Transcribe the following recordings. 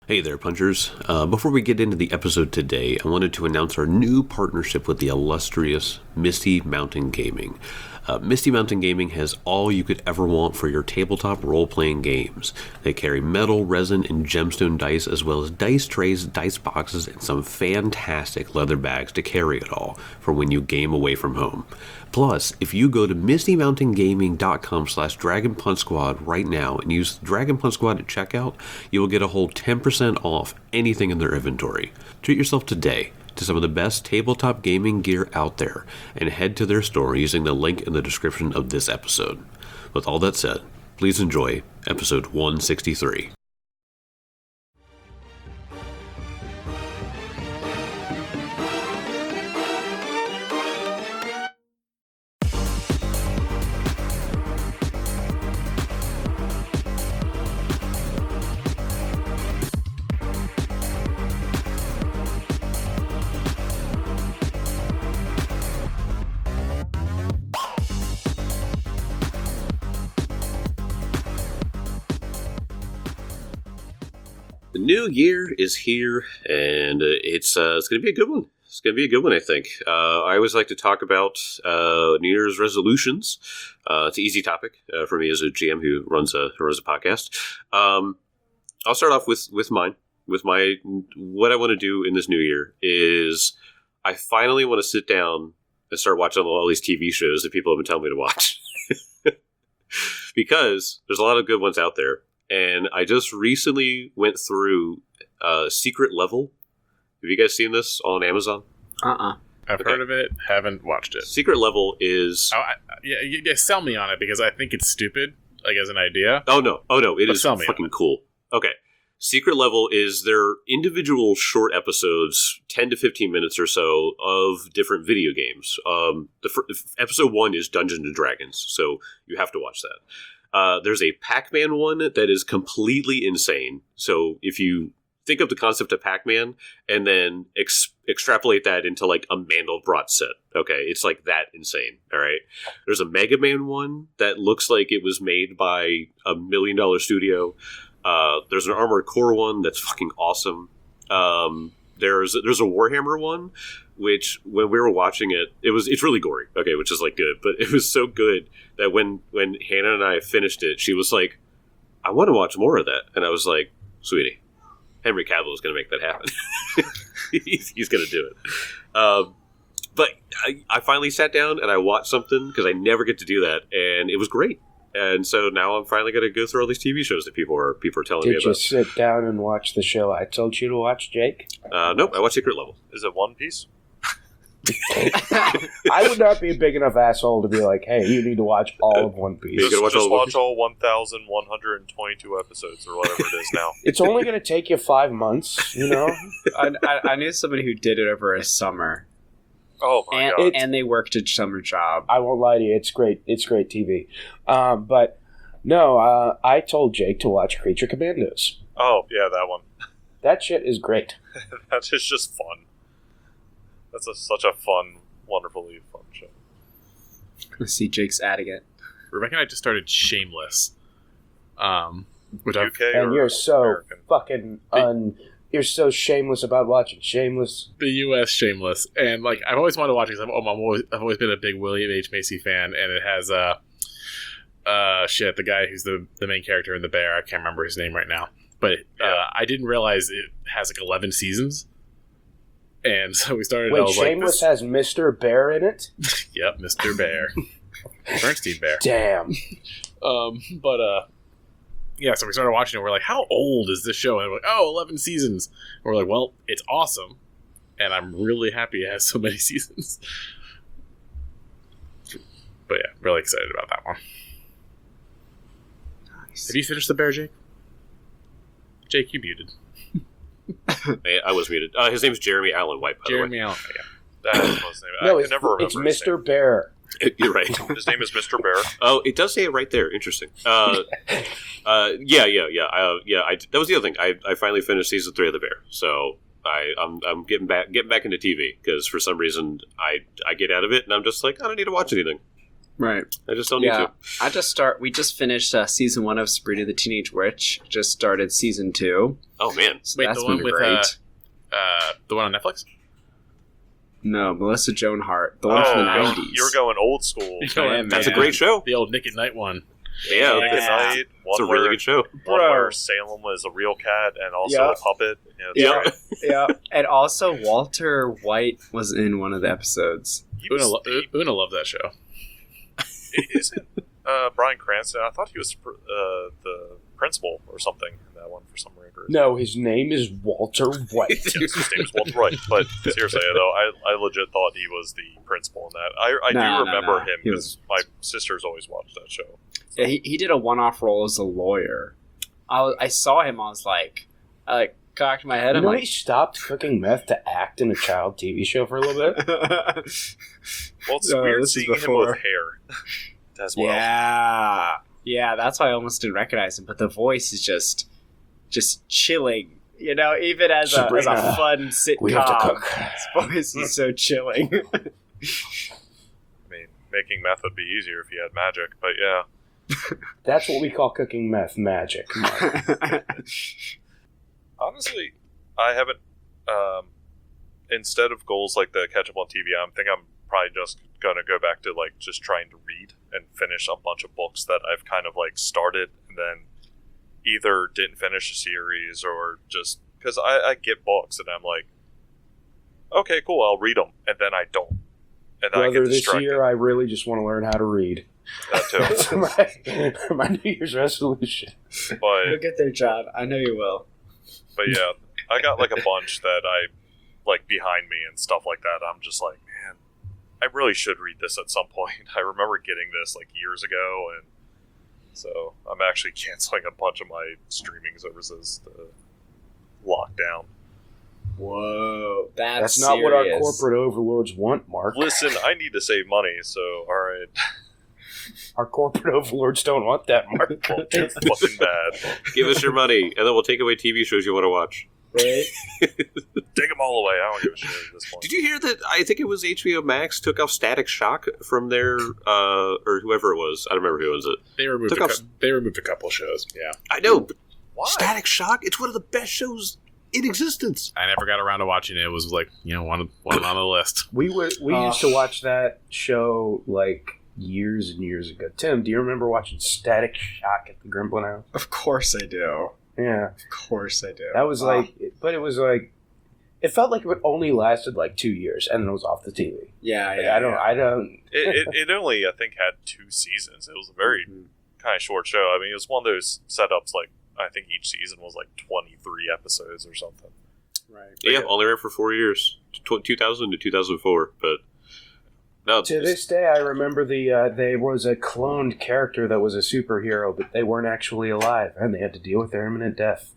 Hey there, Punchers. Before we get into the episode today, I wanted to announce our new partnership with the illustrious Misty Mountain Gaming. Misty Mountain Gaming has all you could ever want for your tabletop role-playing games. They carry metal, resin, and gemstone dice, as well as dice trays, dice boxes, and some fantastic leather bags to carry it all for when you game away from home. Plus, if you go to mistymountaingaming.com/DragonPunchSquad right now and use Dragon Punch Squad at checkout, you will get a whole 10% off anything in their inventory. Treat yourself today to some of the best tabletop gaming gear out there and head to their store using the link in the description of this episode. With all that said, please enjoy episode 163. The new year is here, and it's going to be a good one. It's going to be a good one, I think. I always like to talk about New Year's resolutions. It's an easy topic for me as a GM who runs a podcast. I'll start off with mine. What I want to do in this new year is I finally want to sit down and start watching all these TV shows that people have been telling me to watch. Because there's a lot of good ones out there. And I just recently went through Secret Level. Have you guys seen this on Amazon? I've heard of it, haven't watched it. Secret Level is... Yeah, sell me on it, because I think it's stupid, like, as an idea. Oh, no, it is fucking cool. Okay. Secret Level is their individual short episodes, 10 to 15 minutes or so, of different video games. Episode 1 is Dungeons and Dragons, so you have to watch that. There's a Pac-Man one that is completely insane. So if you think of the concept of Pac-Man and then extrapolate that into like a Mandelbrot set, okay, it's like that insane. All right. There's a Mega Man one that looks like it was made by $1 million studio. There's an Armored Core one that's fucking awesome. There's a Warhammer one, which when we were watching it, it's really gory, okay, which is like good, but it was so good that when Hannah and I finished it, she was like, I want to watch more of that. And I was like, sweetie, Henry Cavill is going to make that happen. He's going to do it. But I finally sat down and I watched something because I never get to do that, and it was great. And so now I'm finally going to go through all these TV shows that people are telling me about. Did you sit down and watch the show I told you to watch, Jake? Nope, I watched Secret Level. Is it One Piece? I would not be a big enough asshole to be like, hey, you need to watch all of One Piece. Just watch all 1,122 episodes or whatever it is now. It's only going to take you 5 months, you know? I knew somebody who did it over a summer. Oh my god. And they worked a summer job. I won't lie to you, it's great TV. But no, I told Jake to watch Creature Commandos. Oh, yeah, that one. That shit is great. That is just fun. That's such a fun, wonderfully fun show. Let's see Jake's adding it. Rebecca and I just started Shameless. Which UK and you're so American? fucking you're so shameless about watching Shameless. The U.S. Shameless. And, like, I've always wanted to watch it because I've always been a big William H. Macy fan, and it has, the guy who's the main character in The Bear. I can't remember his name right now. But I didn't realize it has, like, 11 seasons. And so we started. Wait, I was Shameless has Mr. Bear in it? Yep, Mr. Bear. Bernstein Bear. Damn. Yeah, so we started watching it. We're like, how old is this show? And we're like, 11 seasons. And we're like, well, it's awesome. And I'm really happy it has so many seasons. But yeah, really excited about that one. Nice. Have you finished The Bear, Jake? Jake, you muted. I was muted. His name's Jeremy Allen White, by Jeremy the way. Allen, yeah. That is his name. No, I can never remember it's his Mr. name. Bear. You're right. His name is Mr. Bear. Oh, it does say it right there. Interesting. Yeah. That was the other thing. I finally finished season 3 of The Bear, so I'm getting back into TV because for some reason I get out of it and I'm just like, I don't need to watch anything. Right. I just don't need Yeah. to. We just finished season 1 of Sabrina the Teenage Witch. Just started season 2. Oh man, So Wait, that's the one been with great. the one on Netflix? No, Melissa Joan Hart. The one from the 90s. You're going old school. that's a great show. The old Nick at Night one. Yeah, Nick at Night. it's a really good show. One Bro. where Salem was a real cat and also Yeah. a puppet. Yeah, that's Yeah. right. Yeah. And also, Walter White was in one of the episodes. He Una, was Una loved that show. isn't Bryan Cranston? I thought he was the principal or something in that one for some reason. No, his name is Walter White. Yes, his name was Walter White. But seriously, though, I legit thought he was the principal in that. I No, do remember no. him He because my sisters always watched that show. Yeah, he did a one-off role as a lawyer. I saw him. I was like, I cocked my head. You I'm know, he like, stopped cooking meth to act in a child TV show for a little bit. Well, it's No, weird this is seeing him before. with hair as well. yeah. That's why I almost didn't recognize him. But the voice is just chilling. You know, even as a Sabrina, fun sitcom, we have to cook. his voice is so chilling. I mean, making meth would be easier if you had magic, but yeah. That's what we call cooking meth magic. Honestly, I haven't. Instead of goals like the catch up on TV, I'm probably just gonna go back to like just trying to read and finish a bunch of books that I've kind of like started and then either didn't finish a series or just because I get books and I'm like, okay, cool, I'll read them, and then I don't, and then I Brother, get this distracted. year I really just want to learn how to read. That too. That's my New Year's resolution. But You'll get there, John. I know you will. yeah, I got like a bunch that I like behind me and stuff like that. I'm just like, man, I really should read this at some point. I remember getting this like years ago, and so I'm actually canceling a bunch of my streaming services to lock down. Whoa, That's not what our serious. corporate overlords want, Mark. Listen, I need to save money, so all right, Our corporate overlords don't want that, Mark. well, too fucking bad. Give us your money, and then we'll take away TV shows you want to watch. Right? Take them all away. I don't give a shit at this point. Did you hear that? I think it was HBO Max took off Static Shock from their or whoever it was. I don't remember who owns it. They removed they removed a couple shows. Yeah, I know, but Why? Static Shock. It's one of the best shows in existence. I never got around to watching it. It was like one on the list. We used to watch that show like years and years ago. Tim, do you remember watching Static Shock at the Grimblin House? Of course I do. Yeah, Of course I do. that was like, but it was like, it felt like it only lasted like 2 years and then it was off the TV. Yeah, Like, yeah. I don't. It only I think had 2 seasons. It was a very kind of short show. I mean, it was one of those setups like I think each season was like 23 episodes or something. Right. Yeah, only ran for 4 years, 2000 to 2004. But no, To this day, I remember there was a cloned character that was a superhero, but they weren't actually alive, and they had to deal with their imminent death.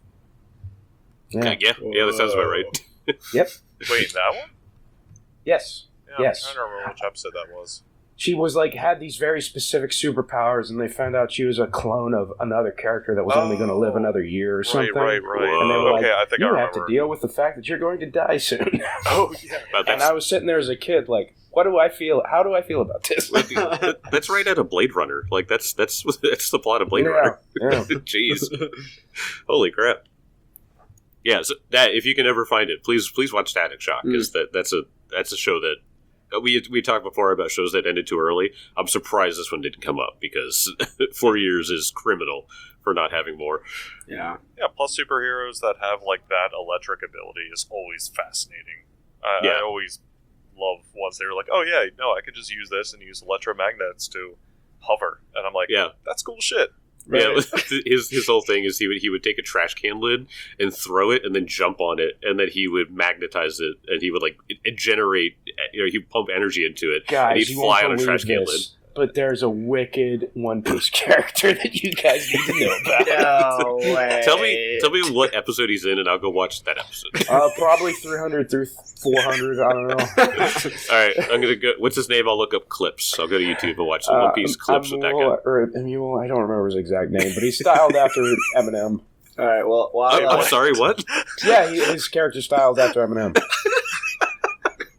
Yeah. yeah, that sounds about right. Wait, that one? Yes. Yeah, Yes. I don't remember which episode that was. She was like had these very specific superpowers, and they found out she was a clone of another character that was only going to live another year or something. Right. And they were Okay, like, I think "You I have remember. to deal with the fact that you're going to die soon." Oh yeah. But And that's, I was sitting there as a kid, like, "What do I feel? How do I feel about this?" that's right out of Blade Runner. Like that's the plot of Blade Runner. Yeah. Jeez, holy crap! Yeah, so that if you can ever find it, please watch Static Shock because that's a show that we talked before about shows that ended too early. I'm surprised this one didn't come up because 4 years is criminal for not having more. Yeah. Yeah, plus superheroes that have like that electric ability is always fascinating. I always love ones that are like, oh yeah, no, I could just use this and use electromagnets to hover, and I'm like, Yeah. that's cool shit. Yeah, his whole thing is he would take a trash can lid and throw it and then jump on it and then he would magnetize it and he would like it generate, he'd pump energy into it and Guys, he'd you won't fly on a believe trash can lid. this, but there's a wicked One Piece character that you guys need to know about. No way. Tell me what episode he's in and I'll go watch that episode. Probably 300 through 400. I don't know. All right, I'm gonna go. What's his name? I'll look up clips. I'll go to YouTube and watch some One Piece clips with that guy. Emil, I don't remember his exact name, but he's styled after Eminem. All right. Well, I'm sorry. What? Yeah, his character's styled after Eminem.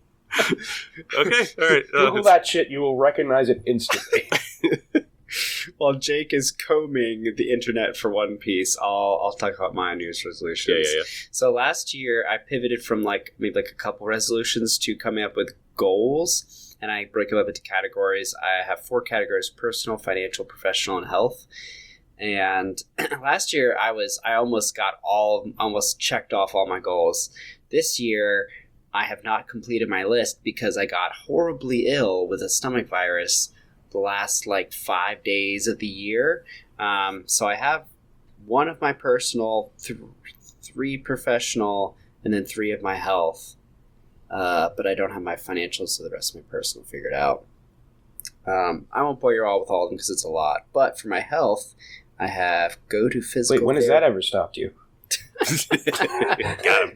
Okay, all right. Google that shit, you will recognize it instantly. While Jake is combing the internet for One Piece, I'll talk about my New Year's resolutions. Yeah. So last year, I pivoted from maybe a couple resolutions to coming up with goals, and I break them up into categories. I have 4 categories: personal, financial, professional, and health. And last year, I almost checked off all my goals. This year, I have not completed my list because I got horribly ill with a stomach virus the last 5 days of the year. So I have 1 of my personal, 3 professional, and then 3 of my health. But I don't have my financials, so the rest of my personal figured out. I won't bore you all with all of them because it's a lot. But for my health, I have go to physical. Wait, when has that ever stopped you? Got him.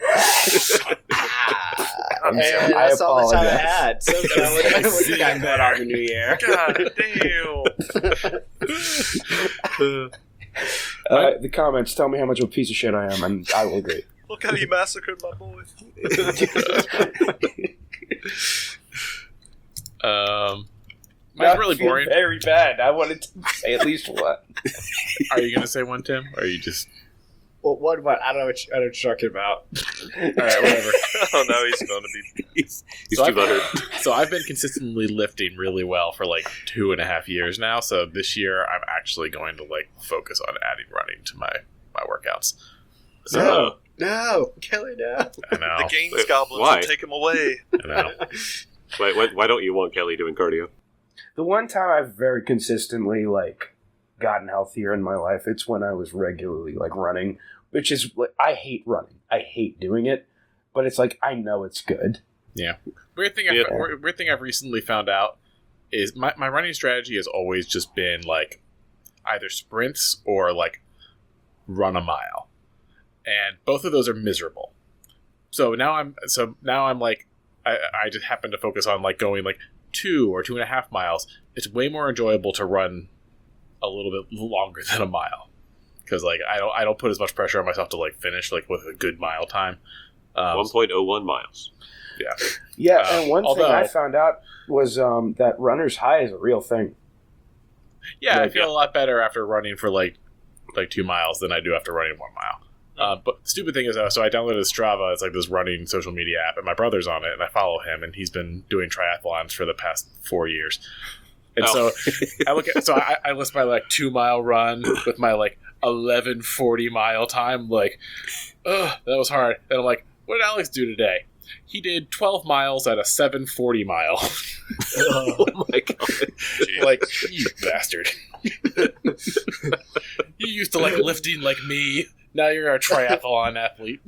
That's all the time I had. So I would have got going on the new year. God damn. The comments tell me how much of a piece of shit I am, and I will agree. Look how you massacred my boy. Mine's really boring. Very bad. I wanted to say at least one. Are you going to say one, Tim? Or are you just... Well, what? I don't know what you're talking about. All right, whatever. Oh, no, he's going to be... He's too buttered. So I've been consistently lifting really well for 2.5 years now. So this year I'm actually going to focus on adding running to my workouts. So No, Kelly, no. I know. The Gaines Goblins why? will take him away. I know. Why don't you want Kelly doing cardio? The one time I've very consistently gotten healthier in my life, it's when I was regularly running, which is I hate running. I hate doing it, but it's I know it's good. Yeah. Weird thing I've recently found out is my running strategy has always just been either sprints or run a mile. And both of those are miserable. So now I'm I just happen to focus on going 2 or 2.5 miles. It's way more enjoyable to run a little bit longer than a mile. Because I don't put as much pressure on myself to finish with a good mile time. 1.01 miles. Yeah. Yeah, and one thing I found out was that runner's high is a real thing. Yeah, I feel a lot better after running for 2 miles than I do after running 1 mile. But the stupid thing is, so I downloaded Strava. It's this running social media app, and my brother's on it, and I follow him, and he's been doing triathlons for the past 4 years. And so I list my 2 mile run with my 11:40 mile time. That was hard. And I'm what did Alex do today? He did 12 miles at a 7:40 mile. Oh my god! You bastard! You used to lifting like me. Now you're a triathlon athlete.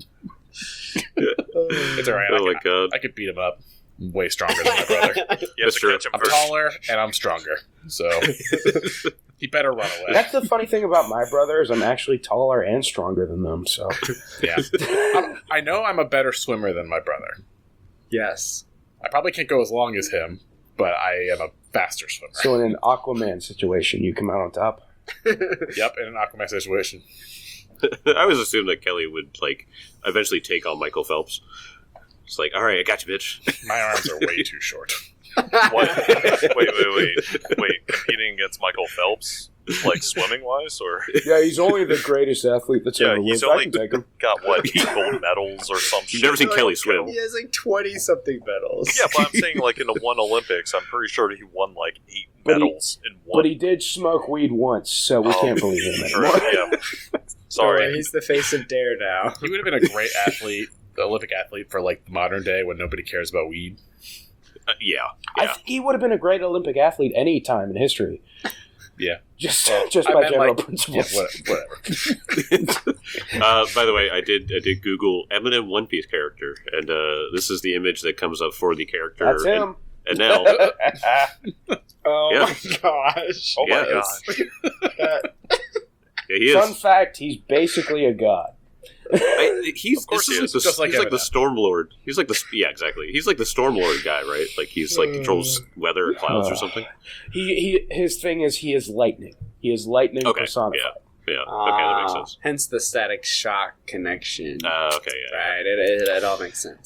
It's alright. Oh my god! I could beat him up. I'm way stronger than my brother. You have to catch him I'm first. taller and I'm stronger, so he better run away. That's the funny thing about my brother is I'm actually taller and stronger than them. So Yeah, I know I'm a better swimmer than my brother. Yes. I probably can't go as long as him, but I am a faster swimmer. So in an Aquaman situation, you come out on top. Yep, in an Aquaman situation. I always assumed that Kelly would eventually take on Michael Phelps. It's all right, I got you, bitch. My arms are way too short. What? Wait. Competing against Michael Phelps, swimming wise, or Yeah, he's only the greatest athlete that's ever he's lived. I only can take him. got gold medals or some shit. You've never seen Kelly swim. He has 20-something medals. Yeah, but I'm saying in the one Olympics, I'm pretty sure he won 8 medals in one. But he did smoke weed once, so we can't believe him anymore. Yeah. Sorry. He's the face of Dare now. He would have been a great athlete, Olympic athlete for the modern day when nobody cares about weed. Yeah. I think he would have been a great Olympic athlete any time in history. Yeah. Just I by meant, general Yeah, principles. whatever. By the way, I did Google Eminem One Piece character, and this is the image that comes up for the character. That's him. And now, Oh Yeah. my gosh. Oh my Yeah, gosh. yeah, he is. Fun fact, he's basically a god. He's Of course this he is is. Just like he's the Eminem. Stormlord. He's exactly. He's the Stormlord guy, right? He's controls weather or clouds or something. His thing is he is lightning. He is lightning Okay, personified. Yeah. Okay, that makes sense. Hence the Static Shock connection. Okay, yeah. Right, it all makes sense.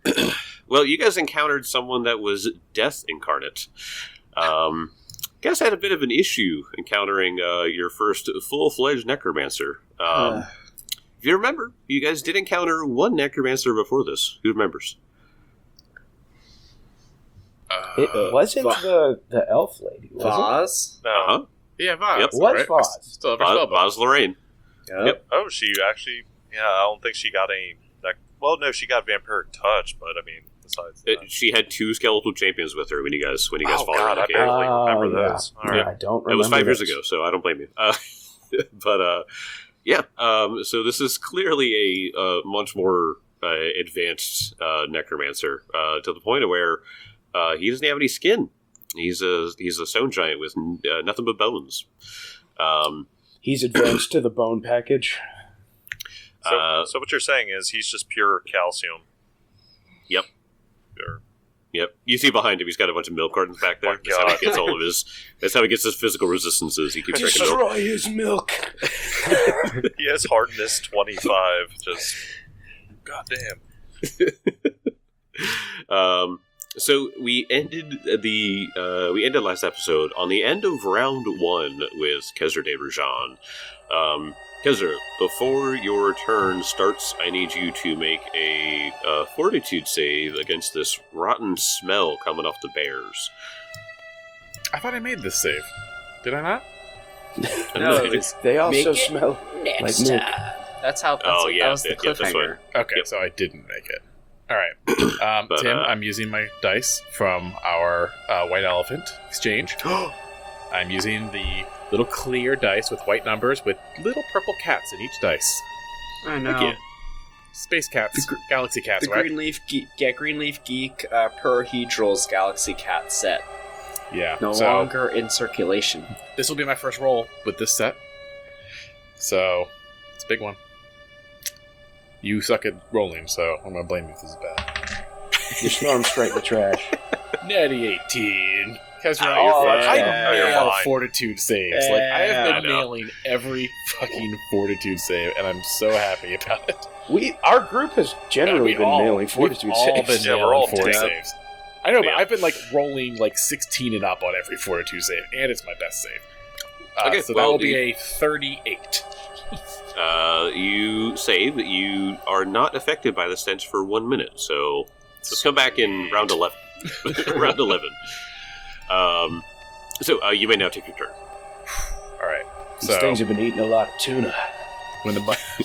Well, you guys encountered someone that was death incarnate. You guys had a bit of an issue encountering your first full-fledged necromancer. If you remember, you guys did encounter one necromancer before this. Who remembers? It wasn't the elf lady, was Vaz? No. Uh-huh. Yeah, Vaz. Yep. it? Was right? Vaz. Still have our spell book. Vaz Lorraine. Yep. Oh, she actually. Yeah, I don't think she got any. Well, no, she got vampiric touch, but I mean, besides that. She had 2 skeletal champions with her when you guys Oh fought God, her. I barely remember yeah. those. All right. I don't remember. It was 5 years this. ago, so I don't blame you. But yeah. So this is clearly a much more advanced necromancer to the point of where he doesn't have any skin. He's a stone giant with nothing but bones. He's advanced to the bone package. So what you're saying is he's just pure calcium. Yep. Pure. Yep. You see behind him, he's got a bunch of milk cartons back there. My That's how he God. gets all of his. That's how he gets his physical resistances. He keeps drinking milk. Destroy his milk. He has hardness 25. Just goddamn. So we ended last episode on the end of round 1 with Kezra de Rajan. Kezra, before your turn starts, I need you to make a fortitude save against this rotten smell coming off the bears. I thought I made this save. Did I not? No, it was They also Make it smell next like milk. time. That's how. That was the yeah, that's right. cliffhanger. Okay, Yep. so I didn't make it. All right, But, Tim. I'm using my dice from our White Elephant exchange. I'm using the little clear dice with white numbers with little purple cats in each dice. I know. yeah. Space cats, galaxy cats, The right? Greenleaf Geek Perhedral's Galaxy Cat set. Yeah. No so longer in circulation. this will be my first roll with this set. So it's a big one. You suck at rolling, so I'm gonna blame you if this is bad. You throw them straight in the trash. Natty 18. Kezra, Oh, you're fine. fine. Oh, I you're nail fine. fortitude saves. Like I have I been know. nailing every fucking fortitude save, and I'm so happy about it. Our group has generally been nailing we've fortitude all saves. been Yeah, we're nailing all fort dead. saves. I know, but Yeah. I've been like rolling like 16 and up on every fortitude save, and it's my best save. Okay, so well, that will be a 38. You save. You are not affected by the stench for 1 minute. So let's come back in round 11. Round 11. So you may now take your turn. All right. These So things have been eating a lot of tuna. when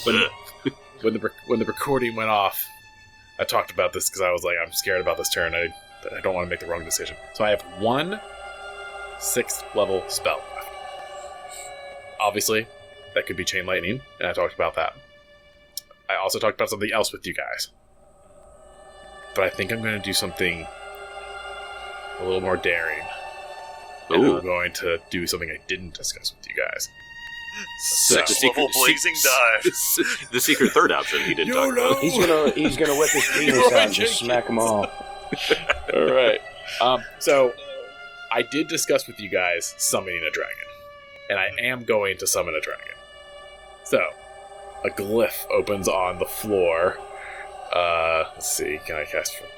the recording went off, I talked about this because I was like, I'm scared about this turn. I don't want to make the wrong decision. So I have 1 6th level spell left. Obviously, that could be Chain Lightning, and I talked about that. I also talked about something else with you guys. But I think I'm going to do something a little more daring. And Ooh. I'm going to do something I didn't discuss with you guys. Sixth So- level blazing dive. The secret third option he didn't talk about. He's gonna whip his penis out and just smack them all. All right. So I did discuss with you guys summoning a dragon, and I am going to summon a dragon. So a glyph opens on the floor. Let's see. Can I cast from?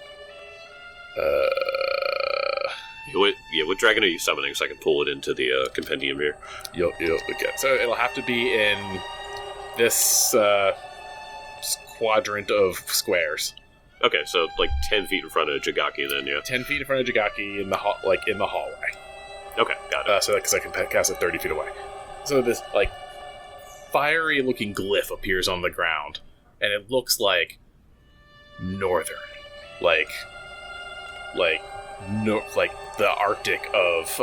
What dragon are you summoning so I can pull it into the compendium here? You'll look at. So it'll have to be in this quadrant of squares. Okay, so like 10 feet in front of Jagaki then, yeah. 10 feet in front of Jagaki in the hallway. Okay, got it. So because I can cast it 30 feet away. So this like fiery looking glyph appears on the ground, and it looks like northern, like the Arctic of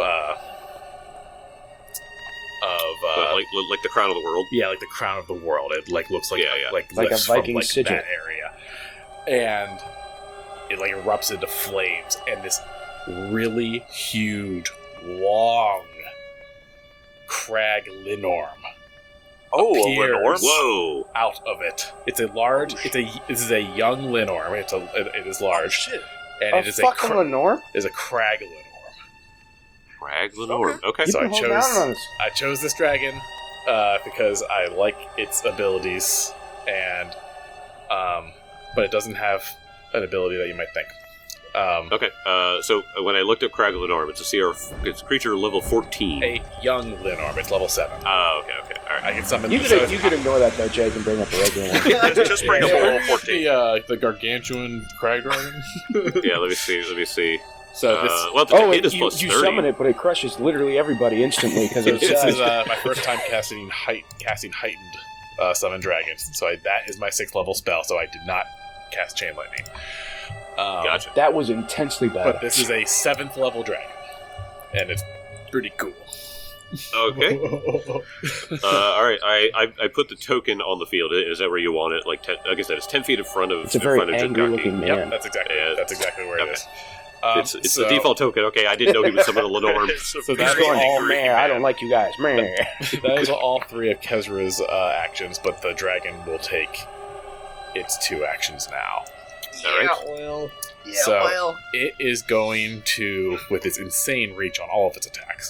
like the crown of the world? yeah, like the crown of the world. It like looks like Yeah. like Like a glyphs from, Viking like, sigil. that area, and it like erupts into flames, and this really huge, long crag linorm Oh, a appears Lenorm? Whoa! out of it. It's a large. This is a young linorm. It is large, Shit. and A it is fucking Lenore? is a crag linorm. Crag Lenorm. Okay. You've So been I holding chose- out on us. I chose this dragon because I like its abilities, and but it doesn't have an ability that you might think. Okay, so when I looked up Crag Lenorm, it's a creature level 14. A young Lenorm, it's level 7. Oh, okay, all right. I can summon. You could ignore that though, Jake, and bring up the regular one. Just bring up a level 14. The gargantuan crag dragon. Yeah, let me see. So this. Well, it is plus you 30. summon it, but it crushes literally everybody instantly because of This size. is my first time casting heightened summon dragons. So that is my 6th level spell. So I did not cast chain lightning. Gotcha. That was intensely bad. But this is a 7th level dragon, and it's pretty cool. Okay. All right. I put the token on the field. Is that where you want it? Like 10, like I said, it's 10 feet in front of. It's a very in front of angry-looking Jagaki. man. Yep, that's exactly where it is. It's the default token. Okay, I didn't know he would summon a Lenorm. So He's that's going, all. oh man, I don't like you guys. Man. That is all 3 of Kezra's actions, but the dragon will take its 2 actions now. All right. Well. So it is going to, with its insane reach on all of its attacks,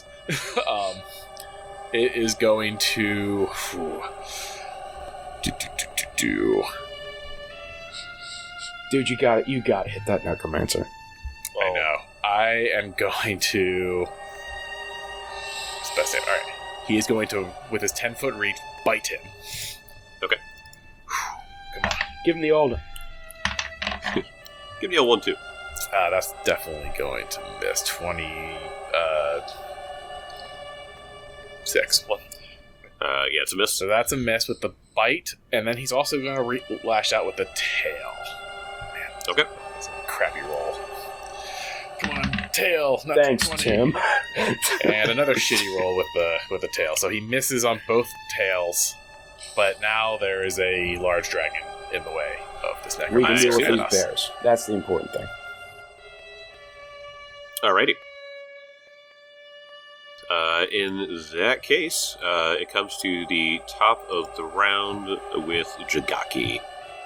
it is going to Dude, you got to hit that necromancer. I know. I am going to. It's best name. All right. He is going to, with his 10-foot reach, bite him. Okay. Come on. Give him the old. Give me a 1-2. That's definitely going to miss. 26. Yeah, it's a miss. So that's a miss with the bite, and then he's also going to lash out with the tail. Man, Okay. that's a crappy roll. Come on, tail. Not Thanks, 20. Tim. And another shitty roll with the tail. So he misses on both tails, but now there is a large dragon in the way of this We can necromancer. deal with and these us. bears. That's the important thing. Alrighty. In that case, it comes to the top of the round with Jagaki.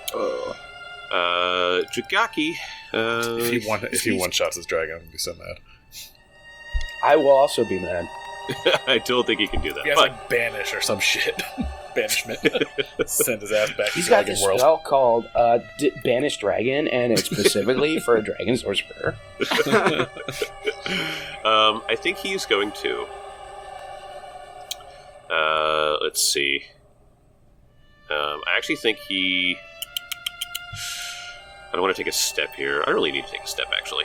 Jagaki. If he one shots his dragon, I'm gonna be so mad. I will also be mad. I don't think he can do that. He has But like banish or some shit. Banishment. Send his ass back to He's got Dragon this World. spell called Banish Dragon, and it's specifically for a dragon sorcerer. I think he's going to. Let's see. I actually think he. I don't want to take a step here. I don't really need to take a step, actually.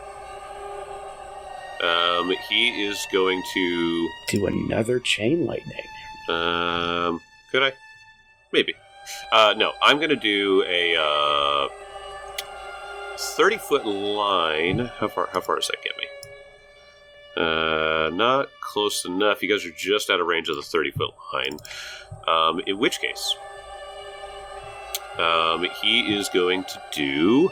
He is going to Do another chain lightning. Could I? Maybe. No, I'm going to do a 30-foot line. How far does that get me? Not close enough. You guys are just out of range of the 30-foot line. In which case, he is going to do.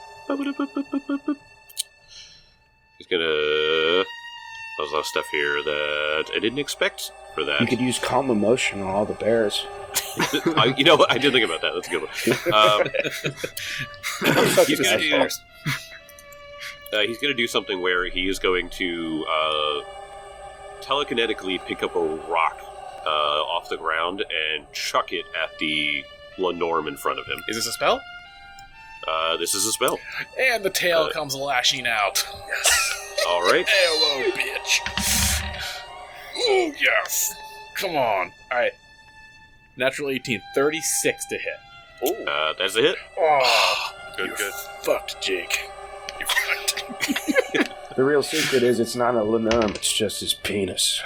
He's gonna. There's a lot of stuff here that I didn't expect for that. You could use calm emotion on all the bears. You know what? I did think about that. That's a good one. He's gonna do. He's going to do something where he is going to telekinetically pick up a rock off the ground and chuck it at the Lenorm in front of him. Is this a spell? This is a spell. And the tail comes lashing out. Yes. All right. Hello, bitch. Ooh, yes. Come on. All right. Natural 18, 36 to hit. Ooh, That's a hit. Oh, good. Fucked, Jake. You fucked. The real secret is it's not a Lenorm, it's just his penis.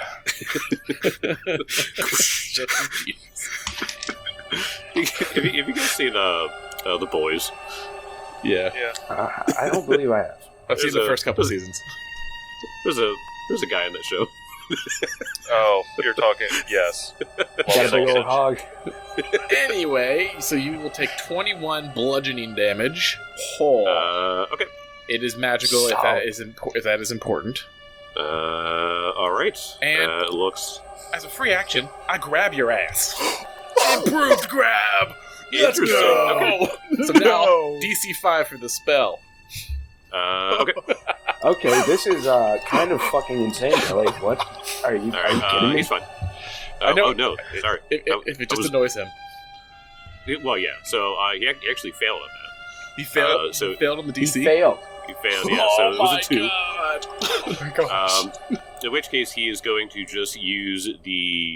Have you guys seen The Boys? Yeah. I don't believe I have. I've seen the first couple seasons. There's a guy in that show. Oh, you're talking, yes. Got a big old hog. Anyway, so you will take 21 bludgeoning damage. Oh. Okay. It is magical if Solid. that is important. All right. And- it looks. As a free action, I grab your ass. Improved grab! Let's Interesting. go! So now, DC 5 for the spell. Okay. Okay, this is kind of fucking insane, Kelly. What? Are you All right. kidding me? He's fine. I know- Oh no! Sorry. If it just annoys him. Well, yeah. So he actually failed on that. He failed. So he failed on the DC. He failed. He failed, yeah. So it was a 2. God. Oh my gosh. In which case, he is going to just use the.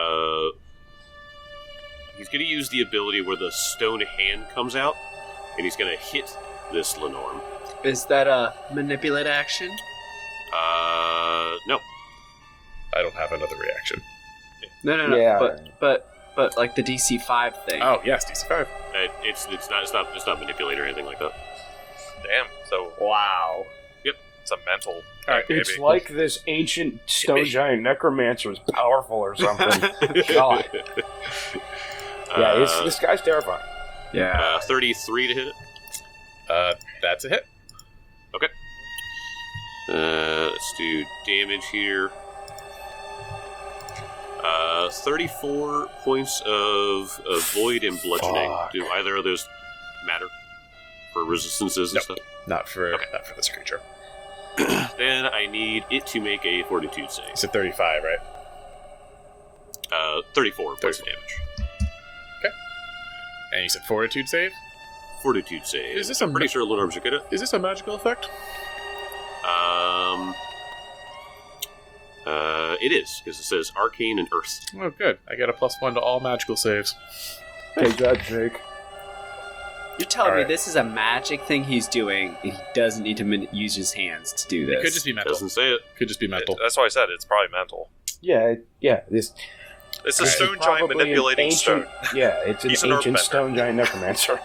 He's going to use the ability where the stone hand comes out, and he's going to hit this Lenorm. Is that a manipulate action? No. I don't have another reaction. No. Yeah. But like the DC 5 thing. Oh yes, DC 5. It's not manipulate or anything like that. Damn. So Wow. it's a mental. All right, maybe. It's like this ancient stone giant necromancer is powerful or something. God. Yeah, this guy's terrifying. Yeah. 33 to hit it. That's a hit. Okay. Let's do damage here. 34 points of void and bludgeoning. Fuck. Do either of those matter for resistances and Nope. stuff? Not for this creature. Then I need it to make a fortitude save. It's a 35, right? 34 points of damage. And you said fortitude save. Fortitude save. Is this I'm a pretty sure Lenorm's are good at. Is this a magical effect? It is, because it says arcane and earth. Oh, good. I got a +1 to all magical saves. Take that, Jake. You're telling All me right. this is a magic thing he's doing, and he doesn't need to use his hands to do this? It could just be mental. Doesn't say it. Could just be mental. That's why I said it's probably mental. Yeah. This It's a is stone giant probably an manipulating ancient, stone. Yeah, it's an He's an ancient earthbender. stone giant necromancer.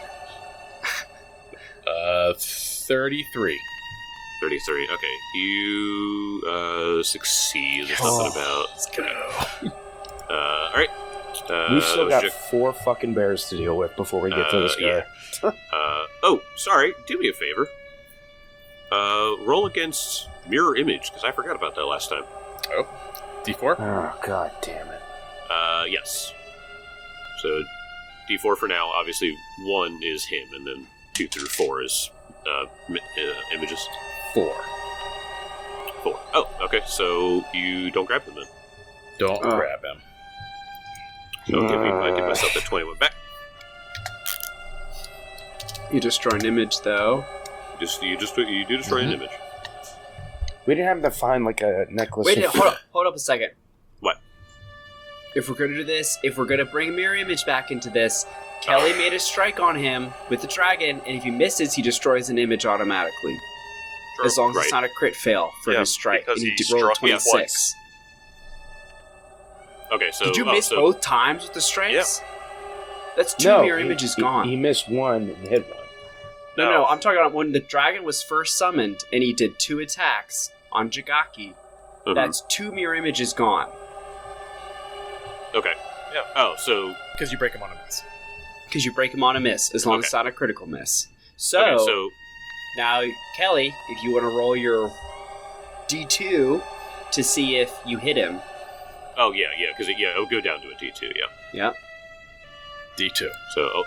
33. 33. Okay. You succeed. There's nothing about. Let's go. Alright. We've still got Jack- 4 fucking bears to deal with before we get to this guy. yeah. Oh, sorry. Do me a favor. Roll against mirror image, because I forgot about that last time. D4? Oh, god damn it. Yes. So, D4 for now. Obviously, 1 is him, and then 2 through 4 is images. 4. 4. Oh, okay. So you don't grab him then. Don't grab him. So I'll give myself the 21 back. You destroy an image, though. You do destroy an image. We didn't have to find like a necklace. Wait, of- hold up a second. What? If we're gonna do this, if we're gonna bring mirror image back into this, Kelly made a strike on him with the dragon, and if he misses, he destroys an image automatically. Sure. As long as Right. it's not a crit fail for Yeah, his strike. because And he rolled a struck me 26. twice. Okay, so Did you miss both times with the strikes? That's 2 No, mirror images gone. He missed 1 and hit 1. No, I'm talking about when the dragon was first summoned and he did 2 attacks on Jagaki. Mhm. That's 2 mirror images gone. Okay. Yeah. Oh, so Because you break him on a miss. Because you break him on a miss, as long as Okay. it's not a critical miss. So, okay, so now, Kelly, if you want to roll your D2 to see if you hit him. because it'll go down to a D2. Yeah. Yeah. D2. So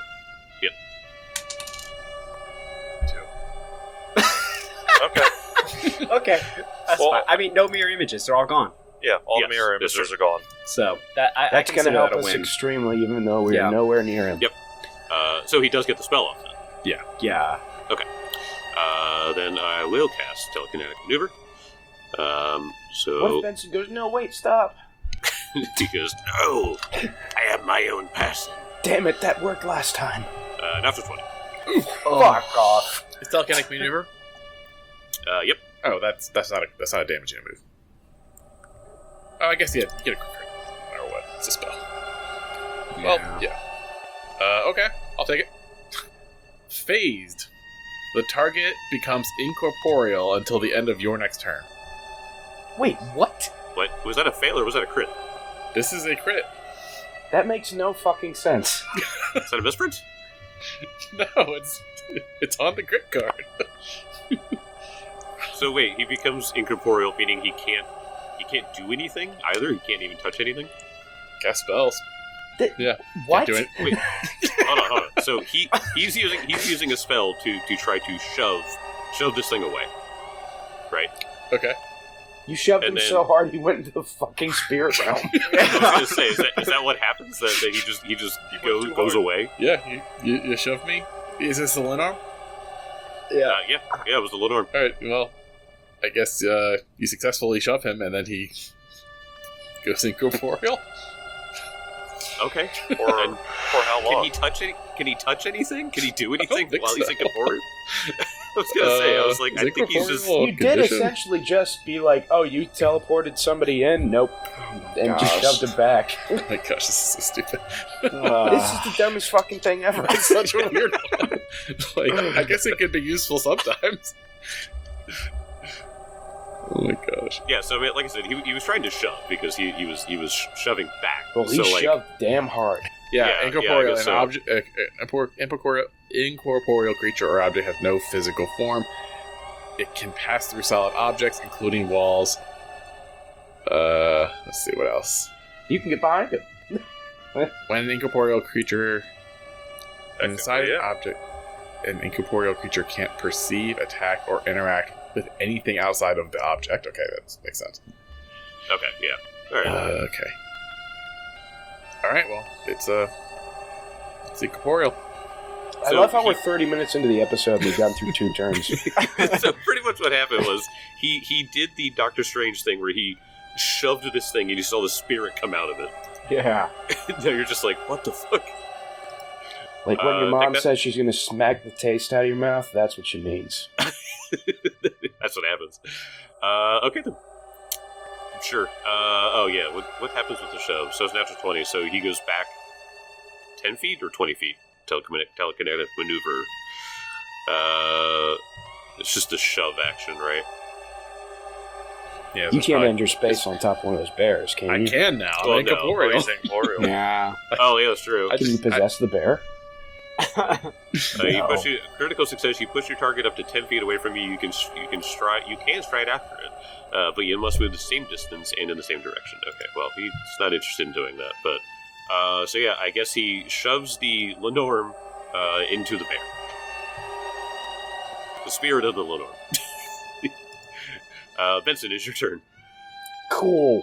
Okay. Okay. That's Well- fine. I mean, no mirror images. They're all gone. Yeah, all Yes, the mirror that's images right. are gone. So, that I That's going to consider help that a us win. extremely, even though we're Yeah. nowhere near him. Yep. So he does get the spell off then. Yeah. Then I will cast telekinetic maneuver. What So if Benson goes, no, wait, stop. he goes, no, I have my own person. Damn it, that worked last time. Natural 20. Fuck off. Is telekinetic maneuver? Yep. Oh, that's not a damaging move. Oh, I guess you get a quick crit. No matter what. It's a spell. Well, yeah. Okay. I'll take it. Phased. The target becomes incorporeal until the end of your next turn. Wait, what? What was that? A fail or was that a crit? This is a crit. That makes no fucking sense. Is that a misprint? No, it's on the crit card. So wait, he becomes incorporeal, meaning he can't do anything either. He can't even touch anything. Cast spells. Yeah. What? Can't do it. Wait, hold on. So he's using a spell to try to shove this thing away, right? Okay. You shoved And him then- so hard he went into the fucking spirit realm. I was gonna say, is that what happens? That he just He went too goes hard. away? Yeah, you shoved me Is this the Linarm? Yeah, it was the Linarm. All right, well, I guess you successfully shove him, and then he goes incorporeal. Okay. For how long? Can he touch it? Can he touch anything? Can he do anything while he's so. incorporeal? I was gonna say, I was like, I think he's just. You did essentially just be like, oh, you teleported somebody in? Nope. And just shoved it back. Oh my gosh, this is so stupid. This is the dumbest fucking thing ever. It's such a weird one. Like, I guess it could be useful sometimes. Oh my gosh. Yeah, so I mean, like I said, he was trying to shove because he was shoving back. Well, he so, like, shoved damn hard. Yeah, I incorporeal. guess An so. object, incorporeal creature or object has no physical form. It can pass through solid objects, including walls. Let's see what else. You can get behind him. When an incorporeal creature inside an yeah. object, an incorporeal creature can't perceive, attack, or interact with anything outside of the object. Okay, that makes sense. Okay, yeah. All right. Okay. All right. Well, it's incorporeal. I love how we're 30 minutes into the episode and we've gotten through 2 turns. So pretty much what happened was he did the Doctor Strange thing where he shoved this thing and you saw the spirit come out of it. Yeah. Now you're just like, what the fuck? Like when your I mom think that- says she's going to smack the taste out of your mouth, that's what she means. That's what happens. Okay then. Sure. Oh yeah. What happens with the shove? So it's natural 20. So he goes back 10 feet or 20 feet. Telekinetic maneuver. It's just a shove action, right? Yeah, You that's can't fine. end your space on top of one of those bears, can I you? can now. Well, I'm no. incorporeal. He's incorporeal. Yeah. Oh yeah, that's true. Can you possess the bear? You push it, critical success. You push your target up to 10 feet away from you. You can stride. You can stride after it, but you must move the same distance and in the same direction. Okay. Well, he's not interested in doing that, but so yeah, I guess he shoves the Lenorm into the bear. The spirit of the Lenorm. Benson, it's your turn. Cool.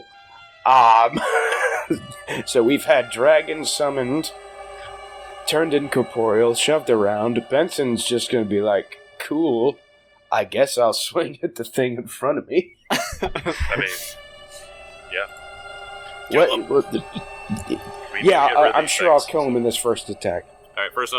So we've had dragons summoned, turned incorporeal, shoved around. Benson's just going to be like, cool. I guess I'll swing at the thing in front of me. I mean, What? we Yeah, need to get rid of I'm these sure I'll things. kill him in this first attack. All right. First up,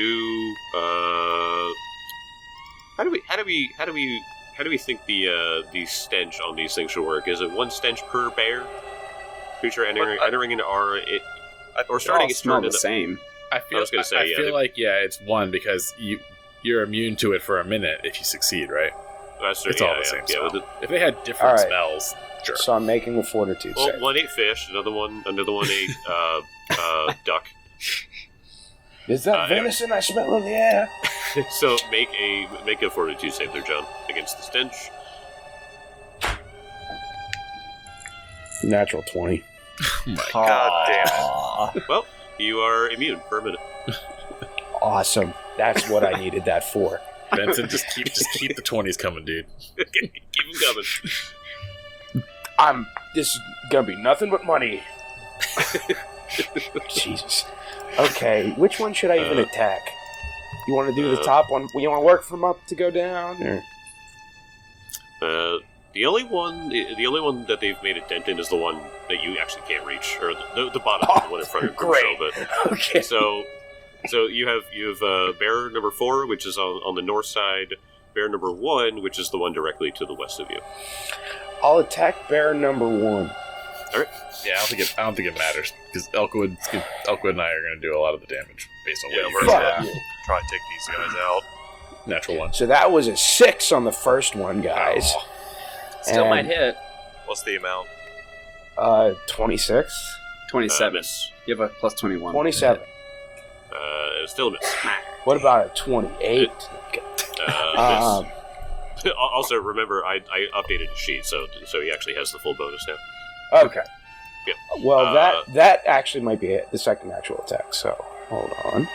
how do we think the stench on these things should work? Is it 1 stench per bear? Creature entering into our or They starting all its smell turn the in the, same. I feel. I was gonna say, I yeah, feel they- like it's 1 because you're immune to it for a minute if you succeed, right? it's all the same smell. with If they had different All right. smells, sure. So I'm making a fortitude Well, save. 1 ate fish, another one ate duck. Is that anyway. venison I smell in the air? So make a fortitude save there, John, against the stench. Natural 20. Oh my God damn it. Aw. Well, you are immune for a minute. Awesome. That's what I needed that for. Benson, just keep the 20s coming, dude. Keep them coming. This is gonna be nothing but money. Jesus. Okay, which one should I even attack? You want to do the top one? You want to work from up to go down, or The only one that they've made a dent in is the one that you actually can't reach, or the bottom the one in front of you. great. But okay? so you have bear number 4, which is on the north side. Bear number 1, which is the one directly to the west of you. I'll attack bear number 1. Yeah, I don't think it matters because Elkwood and I are going to do a lot of the damage based on Yeah, what we're you Fuck gonna you. try and take these guys out. natural 1. So that was a 6 on the first one, guys. Oh. Still And, might hit. What's the amount? 26, 27. Miss. You have a plus 21. 27. Still a miss. What about a 28? Miss. Also, remember, I updated the sheet, so he actually has the full bonus now. Okay. Yep. Well, that actually might be it, the second actual attack. So hold on.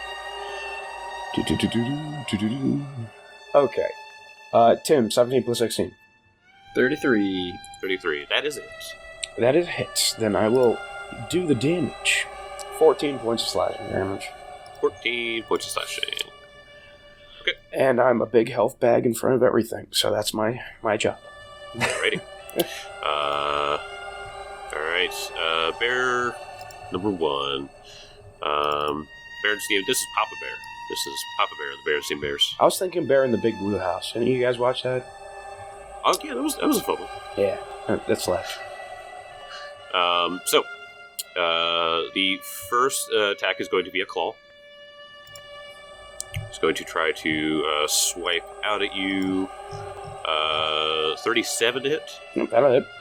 Okay. Tim, 17 plus 16. 33. 33. That is it. That is hits. Then I will do the damage. 14 points of slashing damage. 14 points of slashing. And I'm a big health bag in front of everything, so that's my job. Alrighty. Alright. Bear number 1. Berenstein. This is Papa Bear. This is Papa Bear, the Berenstein Bears. I was thinking Bear in the Big Blue House. Any of you guys watch that? Oh, yeah, that was a fun one. Yeah, that's left. The first attack is going to be a claw. It's going to try to swipe out at you. 37 to hit. That'll hit.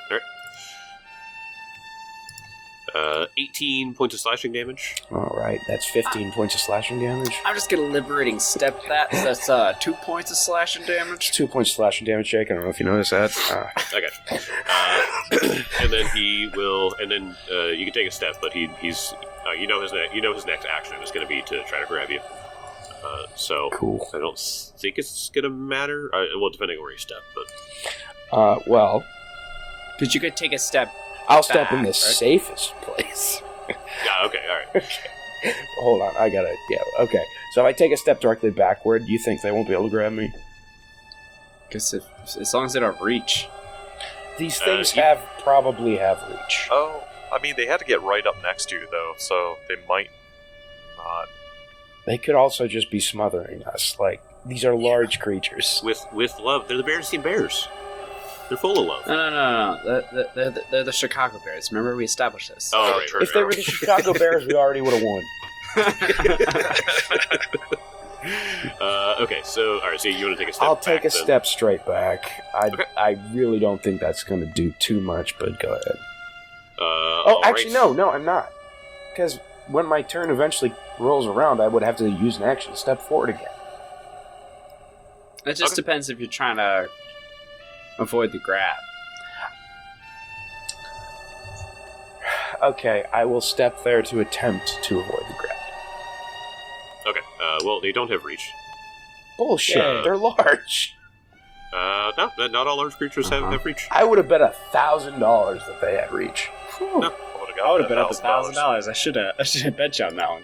All right. 18 points of slashing damage. All right, that's 15 points of slashing damage. I'm just gonna liberating step that. So that's 2 points of slashing damage. 2 points of slashing damage, Jake. I don't know if you noticed that. I got you. And then he will. And then you can take a step, but he's. You know his next action is going to be to try to grab you. So cool. I don't think it's going to matter. Well, depending on where you step, but. Well, because you could take a step. I'll step in the right? safest place. Yeah. Okay. All right. Hold on, I gotta. Yeah. Okay. So if I take a step directly backward, you think they won't be able to grab me? Because as long as they don't reach. These things probably have reach. Oh, I mean, they had to get right up next to you, though, so they might not. They could also just be smothering us. Like, these are large creatures. With love, they're the Berenstein Bears. They're full of love. No. They're the Chicago Bears. Remember, we established this. Oh, Oh, right, true. If they were the Chicago Bears, we already would have won. Okay, so all right, so you want to take a step? I'll take back, a then? step straight back. Okay. I really don't think that's going to do too much, but go ahead. All Actually, right. no, I'm not. Because when my turn eventually rolls around, I would have to use an action to step forward again. It just depends if you're trying to avoid the grab. Okay, I will step there to attempt to avoid the grab. Okay. Well, they don't have reach. Bullshit, Yeah. they're large. No, not all large creatures have reach. I would have bet $1,000 that they had reach. No. I would have been up $1,000. I should have bet you on that one,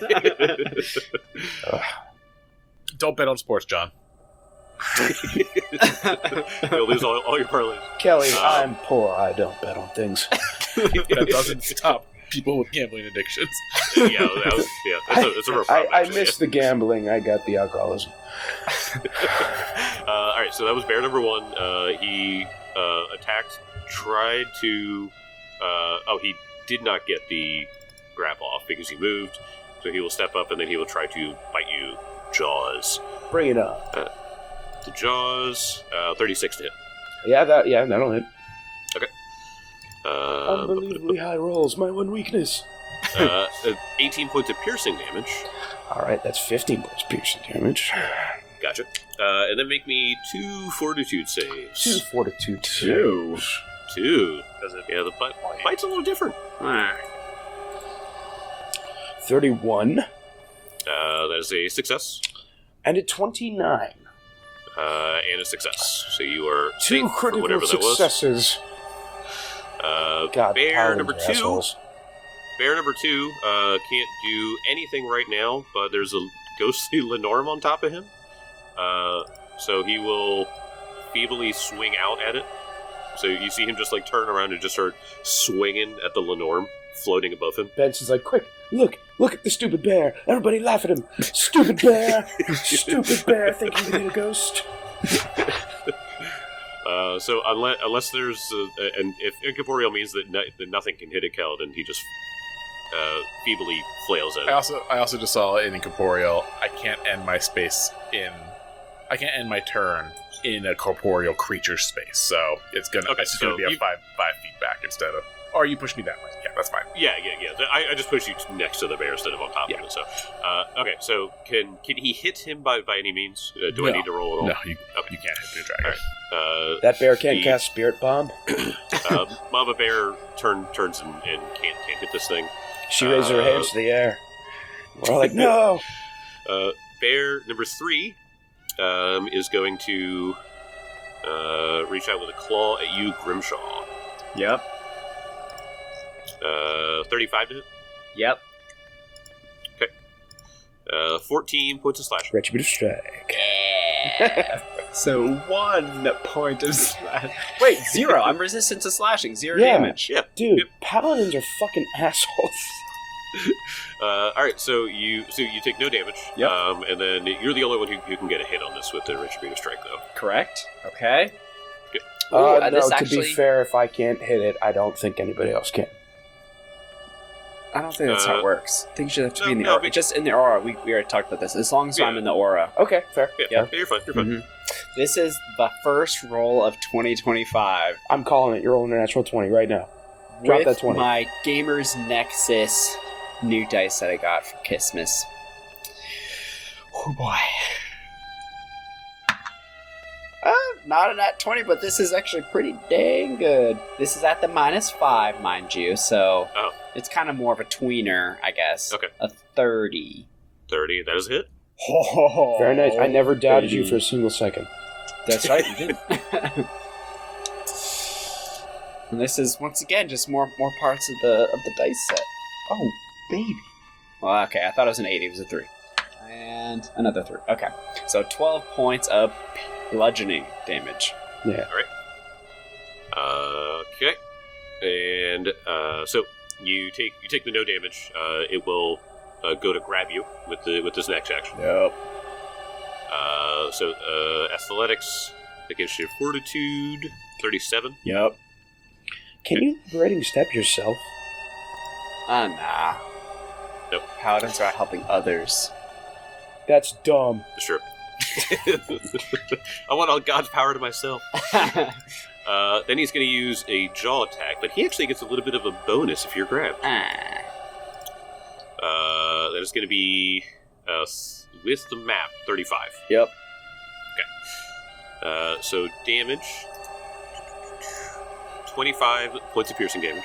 John. Don't bet on sports, John. You'll lose all your parlays. Kelly, I'm poor. I don't bet on things. That doesn't stop people with gambling addictions. That's a rough problem, I actually. missed the gambling. I got the alcoholism. All right, so that was bear number 1. He attacked, tried to. He did not get the grab off because he moved. So he will step up and then he will try to bite you. Jaws. Bring it on. The jaws. 36 to hit. That'll hit. Okay. Unbelievably high rolls. My one weakness. 18 points of piercing damage. All right, that's 15 points piercing damage. Gotcha. And then make me 2 fortitude saves. 2 fortitude. 2. 2. Does it? Yeah, the bite's a little different. 31. That is a success. And a 29. And a success. So you are 2 safe for critical whatever successes. God, bear paladins number are 2. assholes. Bear number 2 can't do anything right now, but there's a ghostly Lenorm on top of him. So he will feebly swing out at it. So you see him just like turn around and just start swinging at the Lenorm floating above him. Benson's like, quick, look at the stupid bear. Everybody laugh at him. Stupid bear. Stupid bear thinking he hit a ghost. So unless there's and if incorporeal means that nothing can hit a Kel, then he just feebly flails at it. I also just saw in incorporeal. I can't end my turn in a corporeal creature space. So it's gonna be a 5 feet back instead of. Or you push me that way. Yeah, that's fine. Yeah. I just pushed you next to the bear instead of on top of it. So, okay. So can he hit him by any means? Do I need to roll at all? No, you can't hit the dragon. All right. That bear can't cast Spirit Bomb. Mama Bear turns and can't hit this thing. She raises her hands to the air. We're all like, no! Bear number 3 is going to reach out with a claw at you, Grimshaw. Yep. 35 to hit? Yep. Okay. 14 points of slashing. Retributive strike. Yeah. So 1 point of slash. Wait, 0. I'm resistant to slashing. 0 damage. Yeah. Dude, Yep. paladins are fucking assholes. All right, so you take no damage. Yep. And then you're the only one who can get a hit on this with the Retributive Strike, though. Correct. Okay. No, this to actually... be fair, if I can't hit it, I don't think anybody else can. I don't think that's how it works. Things should have to be in the no, aura. Just in the aura. We already talked about this. As long as I'm in the aura. Okay, fair. Yeah, Yep. you're fine. You're fine. Mhm. This is the first roll of 2025. I'm calling it. You're rolling a natural 20 right now. Drop with that 20. my Gamers Nexus new dice that I got for Christmas. Oh boy. Not a nat 20, but this is actually pretty dang good. This is at the -5, mind you, so it's kind of more of a tweener, I guess. Okay. A 30. 30, that is a hit. Oh, Very nice. I never doubted you for a single second. That's right, you did. And this is once again just more parts of the dice set. Oh, baby. Well, okay, I thought it was an 8. It was a 3. And another 3. Okay. So 12 points of bludgeoning damage. Yeah. Okay. And so you take the no damage. It will go to grab you with this next action. Yep. So athletics against your fortitude 37. Yep. Can you liberating step yourself? Nah. Nope. Paladins are outhelping others. That's dumb. Sure. I want all God's power to myself. Then he's going to use a jaw attack, but he actually gets a little bit of a bonus if you're grabbed. That is going to be with the map 35. Yep. So damage 25 points of piercing damage,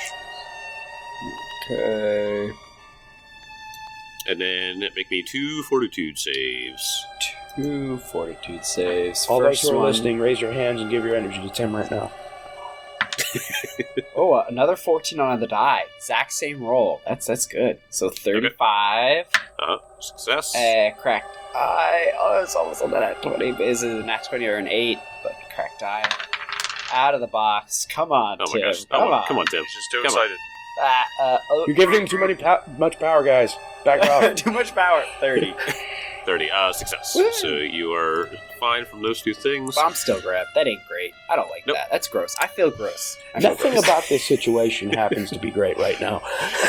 Okay. and then make me 2 fortitude saves. 2 fortitude saves. All those First who are one. listening, raise your hands and give your energy to Tim right now. Oh, another 14 on the die. Exact same roll. That's good. So 35. Success. Cracked eye. Oh, it's almost on the nat 20. Is it a nat 20 or an 8? But cracked eye. Out of the box. Come on, Oh my Tim. gosh! Come on, Tim. He's just too Come on. excited. You're giving him too much power, guys. Back off. Too much power. 30. 30. Success. So you are fine from those two things. But I'm still grabbed. That ain't great. I don't like Nope. that. That's gross. I feel gross. I feel Nothing gross. about this situation happens to be great right now.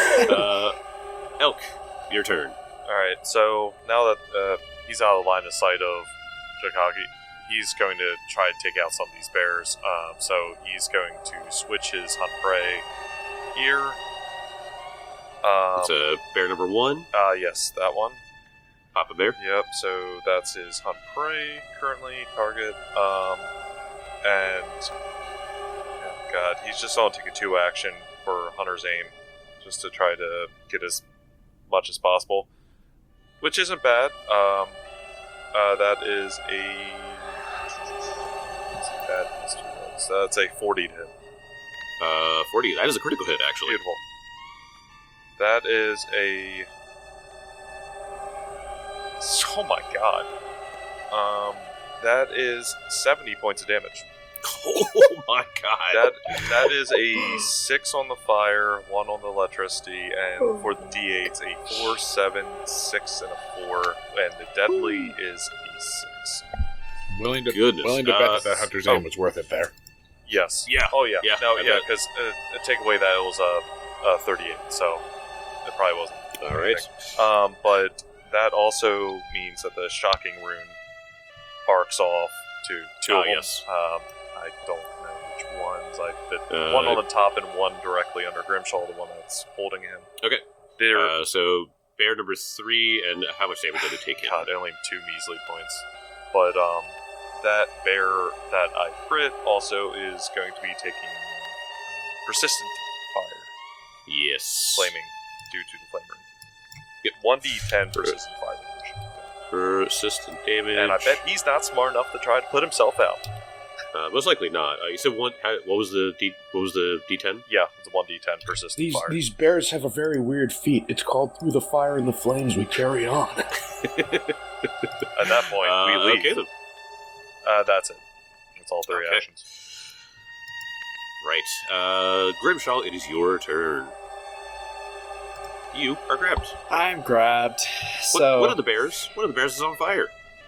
Elk, your turn. Alright, so now that he's out of line of sight of Jakagi, he's going to try to take out some of these bears. So he's going to switch his hunt prey here. It's bear number 1. Yes, that one. Papa Bear. Yep, so that's his hunt prey currently target. And oh God, he's just gonna take a 2 action for Hunter's aim, just to try to get as much as possible, which isn't bad. That is a that's a 40 to hit. 40. That is a critical hit, actually. Beautiful. That is a. Oh my God. That is 70 points of damage. Oh my God. That is a 6 on the fire, 1 on the electricity, and for the D8s, a 4, 7, 6, and a 4, and the deadly is a 6. Willing to Goodness. bet that Hunter's aim was worth it there. Yes. Yeah. Oh yeah. Yeah, No. I Yeah. bet. Because take away that it was a 38, so it probably wasn't. All right. But that also means that the shocking rune barks off to 2 of them. Yes. I don't know which ones. One on the top and one directly under Grimshaw, the one that's holding him. Okay. They're So bear number 3, and how much damage did it take him? God, only 2 measly points. But that bear that I crit also is going to be taking persistent fire, Yes. flaming due to the flame ring. Get 1d10 persistent fire damage. Persistent damage. And I bet he's not smart enough to try to put himself out. Most likely not. You said one. What was the D10? Yeah, it's a 1d10 persistent fire. These bears have a very weird feat. It's called through the fire and the flames we carry on. At that point, we leave. Okay, then. That's it. That's all 3 actions. Right. Grimshaw, it is your turn. You are grabbed. I'm grabbed. So One of the bears is on fire.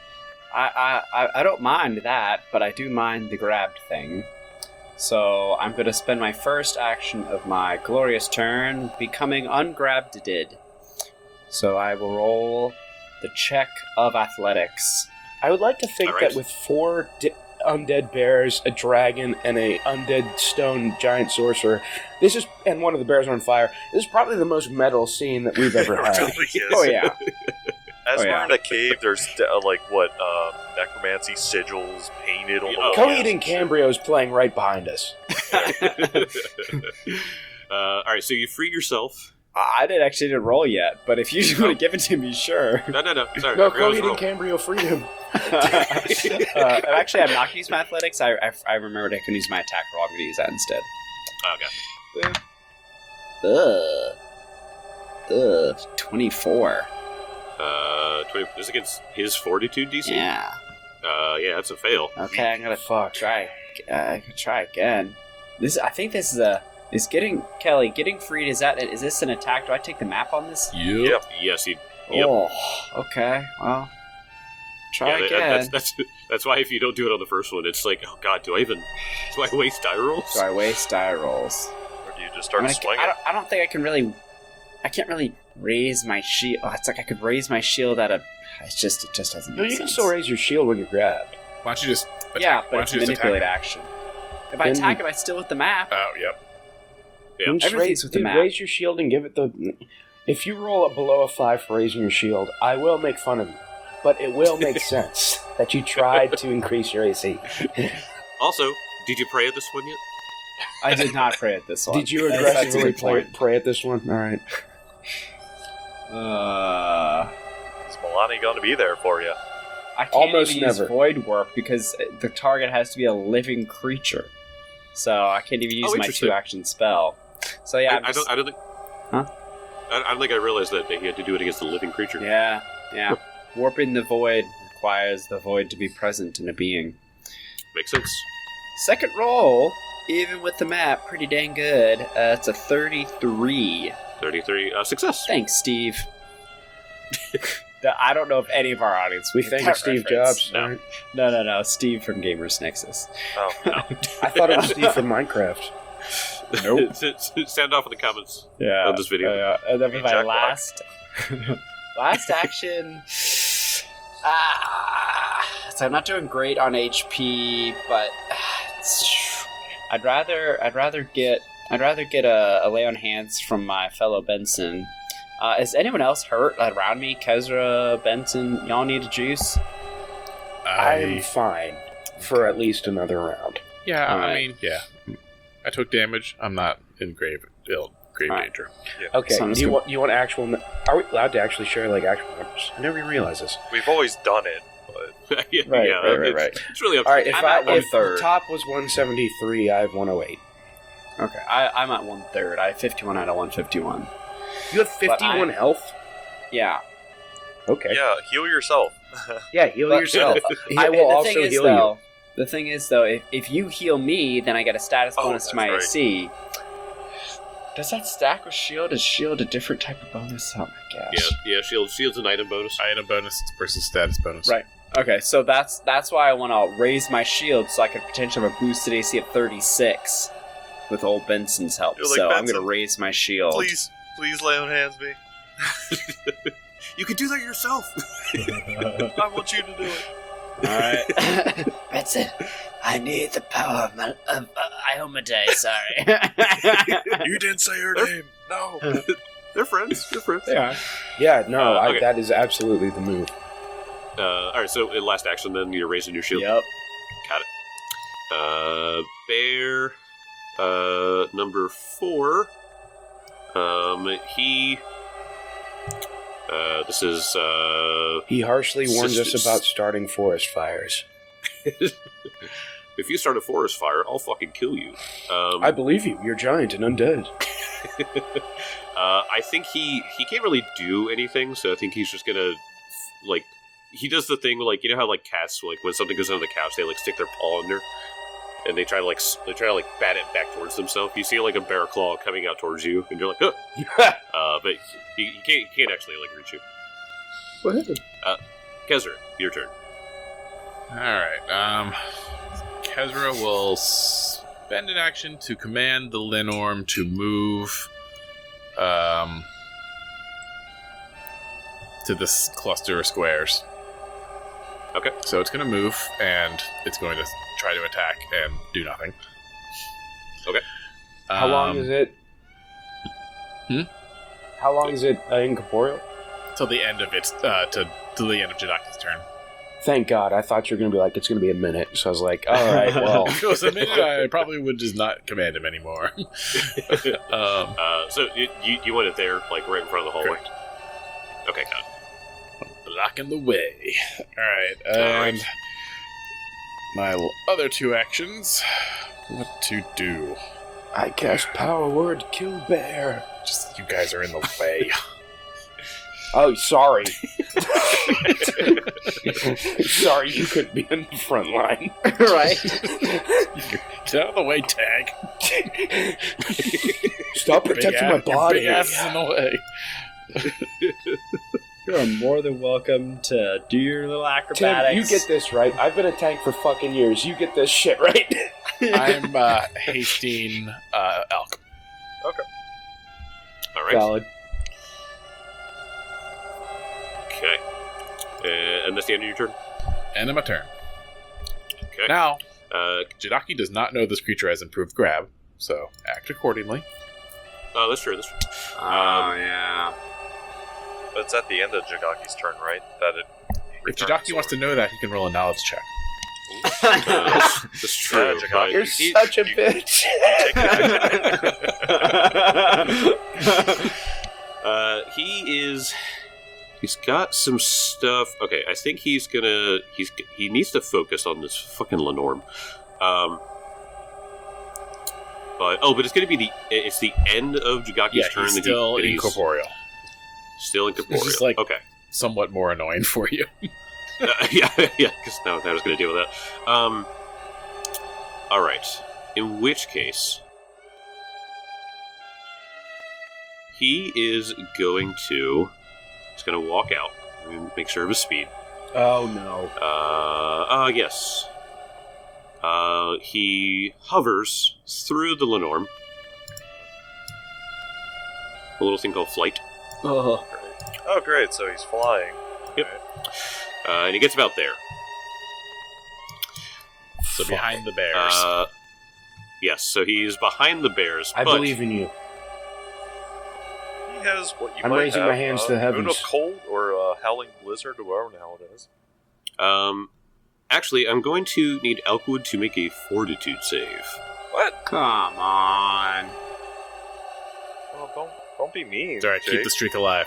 I don't mind that, but I do mind the grabbed thing. So I'm going to spend my first action of my glorious turn becoming ungrabbed. So I will roll the check of athletics. I would like to think All right. that with 4 undead bears, a dragon, and a undead stone giant sorcerer, and one of the bears are on fire, this is probably the most metal scene that we've ever It had. really is. Oh yeah. As Oh, yeah. we're in a cave, there's necromancy sigils painted on the walls. Coheed and Cambria is playing right behind us. All right, so you free yourself. I didn't roll yet, but if you want to give it to me, sure. No. Sorry. No, I forgot Coheed to roll. and Cambria freed him. Actually, I'm not going to use my athletics. I remembered I can use my attack roll. I'm going to use that instead. Okay. 24. 20. This is against his fortitude DC. Yeah. Yeah, that's a fail. Okay, I'm gonna try. Try again. Getting freed. Is this an attack? Do I take the map on this? Yep. Yes, Yep. Oh, okay. Well, try again. That's why if you don't do it on the first one, it's like, oh god, do I waste die rolls? Do I waste die rolls? Or do you just start swinging? I don't think I can really. I can't really raise my shield. Oh, it's like I could raise my shield at a. It just doesn't. No, make you can sense. still raise your shield when you're grabbed. Why don't you just attack? Yeah, Why but don't it's you just manipulate attack? action. If I attack, am I still with the map? Oh, yep. Yeah. Just Everything's with the map. raise your shield and give it the. If you roll below a 5 for raising your shield, I will make fun of you. But it will make sense that you tried to increase your AC. Also, did you pray at this one yet? I did not pray at this one. Did you That's a aggressively good point. pray at this one? All right. Is Milani going to be there for you? I can't Almost even use never. void warp because the target has to be a living creature. So I can't even use my interesting. 2-action spell. So yeah, I don't think. Huh? I don't think I realized that he had to do it against a living creature. Yeah. Warping the void requires the void to be present in a being. Makes sense. Second roll, even with the map, pretty dang good. It's a 33. 33 success. Thanks, Steve. I don't know if any of our audience We get thank that Steve reference. Jobs. All right. No. Steve from Gamers Nexus. Oh, I thought it was Steve from Minecraft. Nope. Sound off in the comments Yeah. of this video. And then for my Jack last action. So I'm not doing great on HP, but I'd rather get a lay on hands from my fellow Benson. Is anyone else hurt around me? Kezra, Benson, y'all need a juice? I'm fine for at least another round. Yeah, All I right. mean, yeah. I took damage. I'm not in grave All right. danger. Okay, So I'm just do you gonna- want actual... Are we allowed to actually share, actual numbers? I never even realized this. we've always done it, but yeah, Right. It's really up to All right, you. if, I'm at if the 1/3. top was 173, I have 108. Okay, I'm at 1/3. I have 51 out of 151. You have 51 health? Yeah. Okay. yeah, heal yourself. Yeah, heal But- yourself. I will The also thing is, heal though, the thing is, though, if you heal me, then I get a status Oh, bonus to my that's AC. Does that stack with shield? Is shield a different type of bonus? Oh my gosh. Yeah. Shield's an item bonus. Item bonus versus status bonus. Right. Okay, so that's why I want to raise my shield so I could potentially have a boosted AC of 36 with old Benson's help. You're like, So I'm "Benson, going to raise my shield. Please lay on hands me. You can do that yourself. I want you to do it. Alright. Benson, I need the power of Iomade, sorry. You didn't say her name. No. They're friends. Yeah. Yeah, no, Okay. that is absolutely the move. All right, so in last action, then you're raising your shield. Yep. Got it. Bear, number 4. This is, He harshly warns us Sisters. about starting forest fires. if you start a forest fire, I'll fucking kill you. I believe you. You're giant and undead. I think he can't really do anything, so I think he's just gonna like, he does the thing, like, you know how, like, cats, like, when something goes under the couch, they, like, stick their paw under, and they try to, like, bat it back towards themselves. You see, like, a bear claw coming out towards you, and you're like, oh! But he can't actually, like, reach you. Kezra, your turn. Alright, Kezra will spend an action to command the Linorm to move to this cluster of squares. Okay. So it's going to move, and it's going to try to attack and do nothing. Okay. How long is it? How long is it incorporeal? Till the end of its, to the end of Jadaki's turn. Thank God. I thought you were going to be like, it's going to be a minute. So I was like, all right, well. If it was a minute, I probably would just not command him anymore. So you want it there, like, right in front of the hallway? Correct. Okay, got it. Blocking the way. Alright, and my other two actions. What to do? I cast Power Word, kill bear. Just, you guys are in the way. Oh, sorry. Sorry, you couldn't be in the front line. Right? Get out of the way, Tag. Stop protecting my body. Your big ass is in the way. You are more than welcome to do your little Tim, acrobatics. you get this right. I've been a tank for fucking years. You get this shit right. I'm hasting Elk. All right. Valid. Okay. And that's the end of your turn? End of my turn. Okay. Now, Jadaki does not know this creature has improved grab, so act accordingly. Oh, that's true. That's true. Oh, yeah. But it's at the end of Jagaki's turn, right? That it. If Jadaki wants to know that, he can roll a knowledge check. That's true. Yeah, Jagaki. You're such a bitch. He's got some stuff. Okay, I think he needs to focus on this fucking Lenorm. But it's going to be it's the end of Jagaki's turn. He's still incorporeal. Still incorporeal. It's just like okay. Somewhat more annoying for you. Yeah, because now I was going to deal with that. All right. In which case, he is going to. He's going to walk out and make sure of his speed. Oh no. Yes. He hovers through the Lenorm. A little thing called flight. Oh. Oh, great. So he's flying. Yep. And he gets about there. So behind the bears. Yes, so he's behind the bears. I believe in you. He has what you I'm might raising have, my hands to the heavens. Moon of Cold or Howling Blizzard or whatever the hell it is. Actually, I'm going to need Elkwood to make a fortitude save. What? Come on. Well, don't be mean. It's alright, keep the streak alive.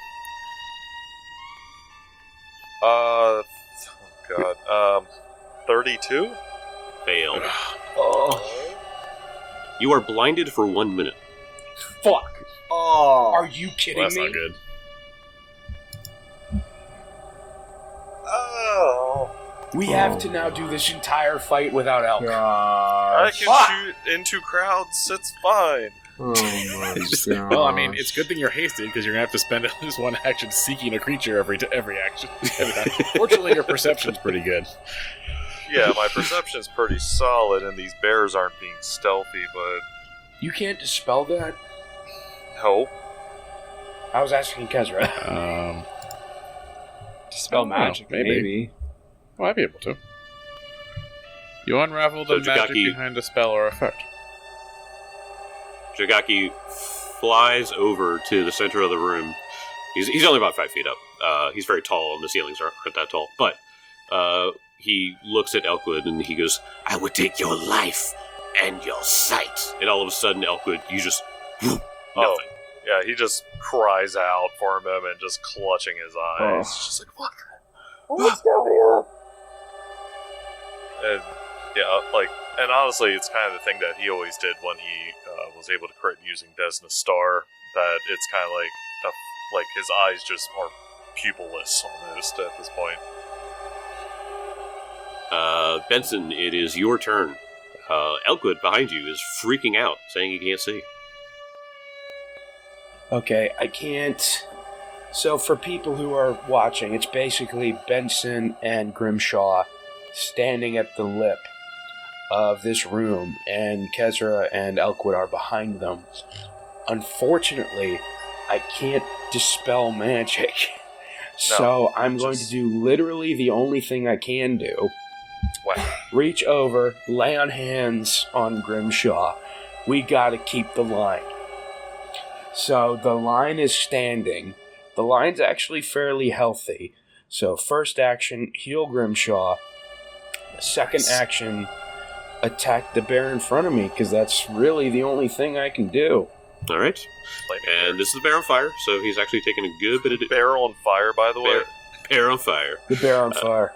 Oh God. 32? Failed. Oh. You are blinded for 1 minute. Fuck. Oh. Are you kidding Well, that's me? not good. Oh. We have to now do this entire fight without Elk. I can Fuck. shoot into crowds. It's fine. Oh my god. Well, I mean, it's a good thing you're hasted because you're gonna have to spend at least one action seeking a creature every action. Every time. Fortunately, your perception's pretty good. Yeah, my perception's pretty solid, and these bears aren't being stealthy, but You can't dispel that? no. I was asking Kezra. Dispel magic, maybe. I might be able to. You unravel the So magic Jagaki- behind a spell or effect. Jagaki flies over to the center of the room. He's only about 5 feet up. He's very tall, and the ceilings aren't that tall. But he looks at Elkwood, and he goes, "I would take your life and your sight." And all of a sudden, Elkwood, you just... nothing. Oh, yeah, he just cries out for a moment, just clutching his eyes. Just like, what? What's going on? And, yeah, and honestly, it's kind of the thing that he always did when he was able to crit using Desna Star, that it's kind of like his eyes just are pupilless almost at this point. Benson, it is your turn. Elkwood behind you is freaking out, saying he can't see. Okay, I can't. So for people who are watching, it's basically Benson and Grimshaw standing at the lip of this room, and Kezra and Elkwood are behind them. Unfortunately, I can't dispel magic. So I'm going to do literally the only thing I can do. Wow. Reach over, lay on hands on Grimshaw. We gotta keep the line. So the line is standing. The line's actually fairly healthy. So first action, heal Grimshaw. Second action, attack the bear in front of me, because that's really the only thing I can do. All right. And this is the bear on fire, so he's actually taking a good bit of... Bear on fire, by the way. Bear on fire. The bear on fire.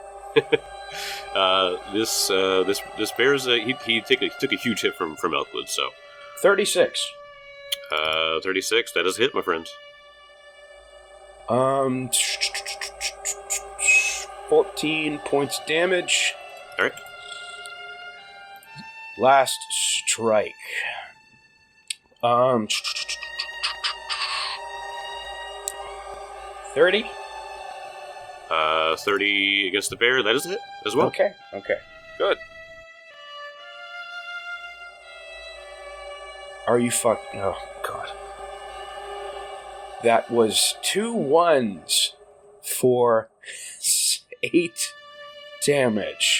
This bear's he took a huge hit from Elkwood, so 36. 36. That is a hit, my friend. 14 points damage. All right. Last strike. 30. 30 against the bear. That is a hit as well. Okay. Good. Are you Oh, God. That was 2 1s for 8 damage.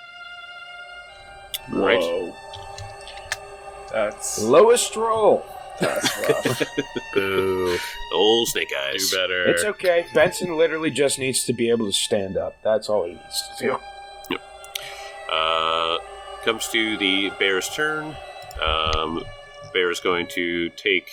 Right. Whoa. That's Lowest roll. rough. Boo. Old Snake Eyes. Do better. It's okay. Benson literally just needs to be able to stand up. That's all he needs to do. Yep. Comes to the bear's turn. Bear is going to take.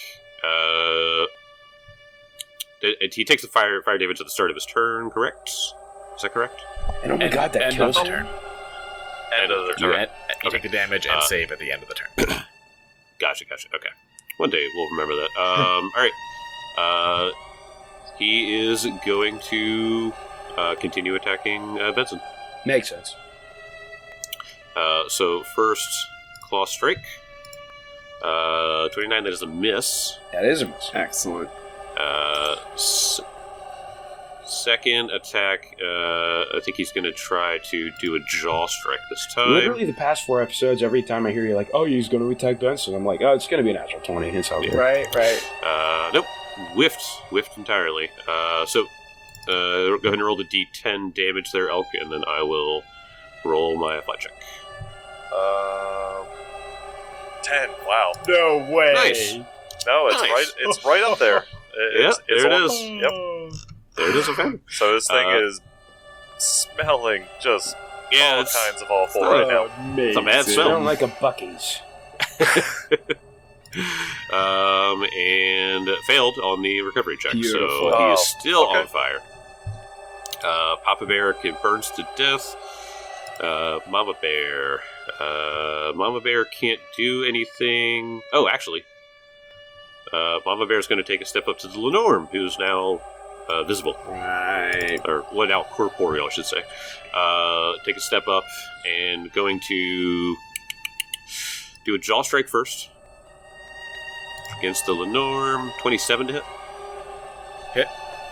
He takes the fire damage at the start of his turn. Correct? Is that correct? And oh my God, that kills the him. turn. End of the turn. You take the damage and save at the end of the turn. Gotcha. Okay. One day we'll remember that. All right. He is going to continue attacking Benson. Makes sense. So first claw strike. 29. That is a miss. That is a miss. Excellent. Second attack. I think he's going to try to do a jaw strike this time. Literally the past 4 episodes, every time I hear you like, oh, he's going to attack Benson, I'm like, oh, it's going to be a natural 20. It's all good. Right. Nope. Whiffed entirely. So go ahead and roll the D10 damage there, Elk, and then I will roll my flat check. 10. Wow. No way. Nice. No, it's Nice. right. It's right up there. Yeah, there it on- is. Yep. There it is, okay. So this thing is smelling just Yeah, all it's kinds of awful right now. It's a bad I smell. don't like a Buc-ee's. And failed on the recovery check, Beautiful. so he Oh, is still okay. on fire. Papa Bear burns to death. Mama Bear can't do anything. Oh, actually, Mama Bear is going to take a step up to the Lenorm, who's now visible, Right. or well, now corporeal, I should say. Take a step up and going to do a jaw strike first against the Lenorm. 27 to hit. Hit.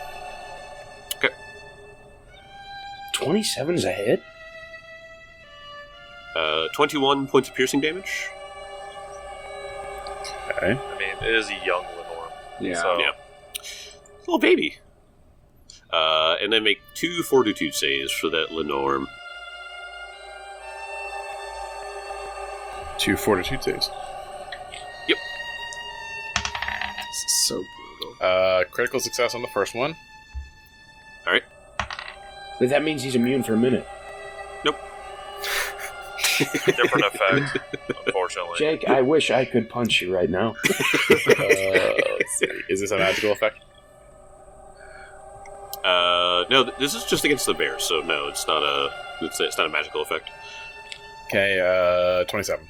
27 is a hit? 21 points of piercing damage. Okay. I mean, it is a young Lenorm. Yeah. So, Yeah. Little baby. And then make 2 fortitude saves for that Lenorm. 2 fortitude saves. This is so brutal. Critical success on the first one. But that means he's immune for a minute. different effect, unfortunately. Jake, I wish I could punch you right now. Let's see. Is this a magical effect? No, this is just against the bear, so no, it's not a magical effect. Okay, 27.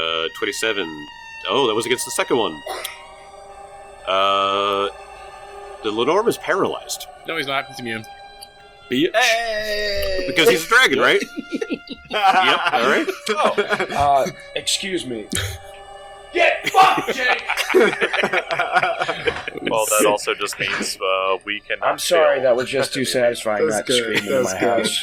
27. Oh, that was against the second one. The Lenorm is paralyzed. No, he's not. He's immune. Bitch. Hey! Because he's a dragon, right? Yep, alright. Excuse me. Get fucked, Jake! Well, that also just means we cannot. I'm sorry, fail. that was just too satisfying not screaming in my house.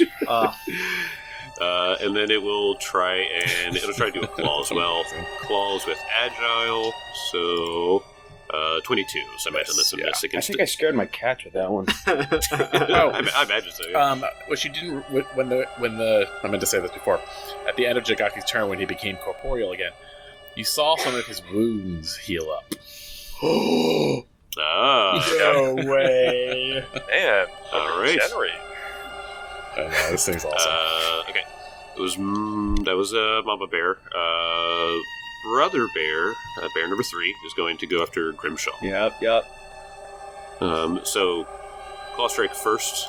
And then it will try to do a claw as well. Claws with agile, so 22. So I imagine that's a miss I against think I scared my cat with that one. I imagine so. Yeah. What she didn't when the I meant to say this before. At the end of Jagaki's turn, when he became corporeal again, you saw some of his wounds heal up. No way. Man, All right. regenerate. I know, this thing's awesome. Okay. It was that was Mama Bear. Brother Bear, bear number 3, is going to go after Grimshaw. Yep. So claw strike first.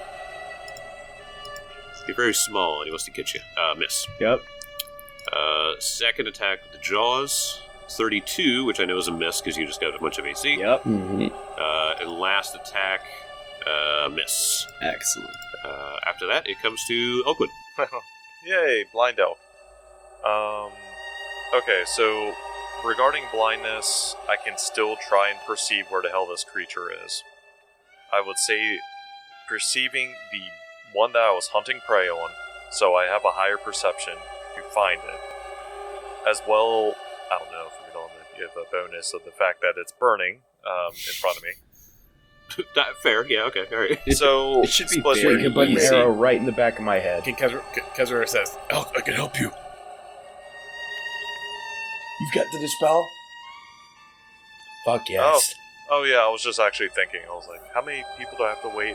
You're very small, and he wants to get you. Miss. Yep. Second attack with the jaws, 32, which I know is a miss because you just got a bunch of AC. Yep. Mm-hmm. And last attack, miss. Excellent. After that, it comes to Elkwood. Yay, blind elf. Okay, so regarding blindness, I can still try and perceive where the hell this creature is. I would say perceiving the one that I was hunting prey on, so I have a higher perception to find it. As well, I don't know if we're going to give a bonus of the fact that it's burning in front of me. Fair, yeah, okay, alright. It So, should be split very You can put an easy. arrow right in the back of my head. Kezra says, "I can help you." You've got the dispel? Fuck yes. Oh yeah, I was just actually thinking. I was like, how many people do I have to wait?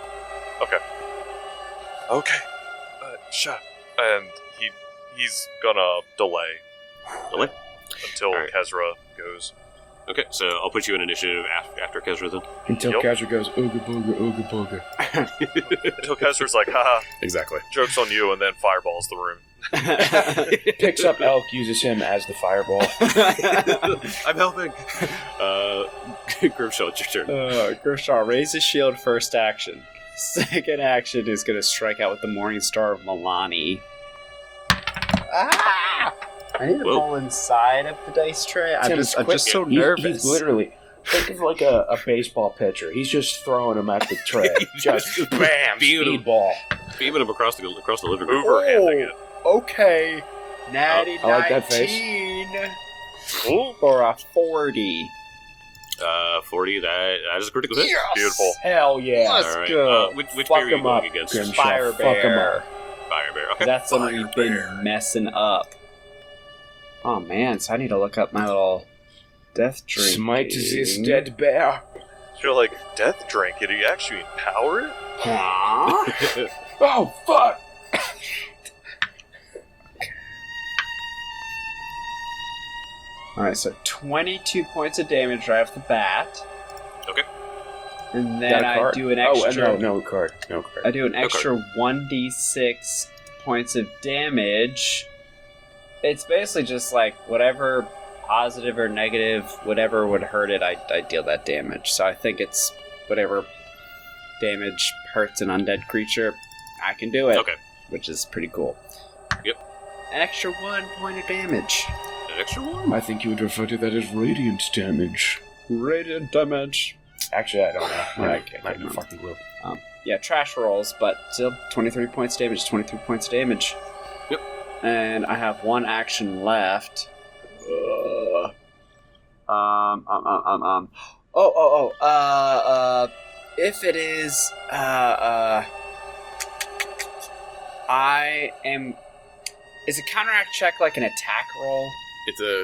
Okay. Shut. And he's gonna delay until Alright. Kezra goes. Okay, so I'll put you in initiative after Kezra then. Until Yep. Kazra goes, ooga booga, ooga booga. Until Kezra's like, haha, Exactly. joke's on you, and then fireballs the room. Picks up Elk, uses him as the fireball. I'm helping. Grimshaw, it's your turn. Grimshaw raises shield first action. Second action is going to strike out with the Morning Star of Milani. Ah! I need to Whoa. roll inside of the dice tray. I'm Tim, just quick. so He's- nervous. He's literally, think of like a baseball pitcher. He's just throwing him at the tray. just bam, Beaming him. speedball. Beaming him across the living room. Overhanding it. Okay. Natty I like that 19 Ooh, for a 40. 40, that is a critical hit. beautiful. Hell yeah. Let's Alright, go. which Fuck bear are you him going up, against? Grimshaw. Fire Fuck him bear. up. Fire bear, okay. That's something you've been messing up. Oh man, so I need to look up my little death drink. Smite this dead bear. You're like, death drink, did you actually empower it? Huh? Oh, fuck. Alright, so 22 points of damage right off the bat. Okay. And Got then a I card? do an extra. Oh, no card. No card. I do an extra 1d6 points of damage. It's basically just like whatever positive or negative, whatever would hurt it, I deal that damage. So I think it's whatever damage hurts an undead creature, I can do it. Okay. Which is pretty cool. Yep. An extra 1 point of damage. An extra one? I think you would refer to that as radiant damage. Radiant damage. Actually, I don't know. I I can't might be remember. fucking blue. Yeah, trash rolls, but still 23 points damage, 23 points damage. Yep. And I have one action left. If it is, I am. Is a counteract check like an attack roll? It's a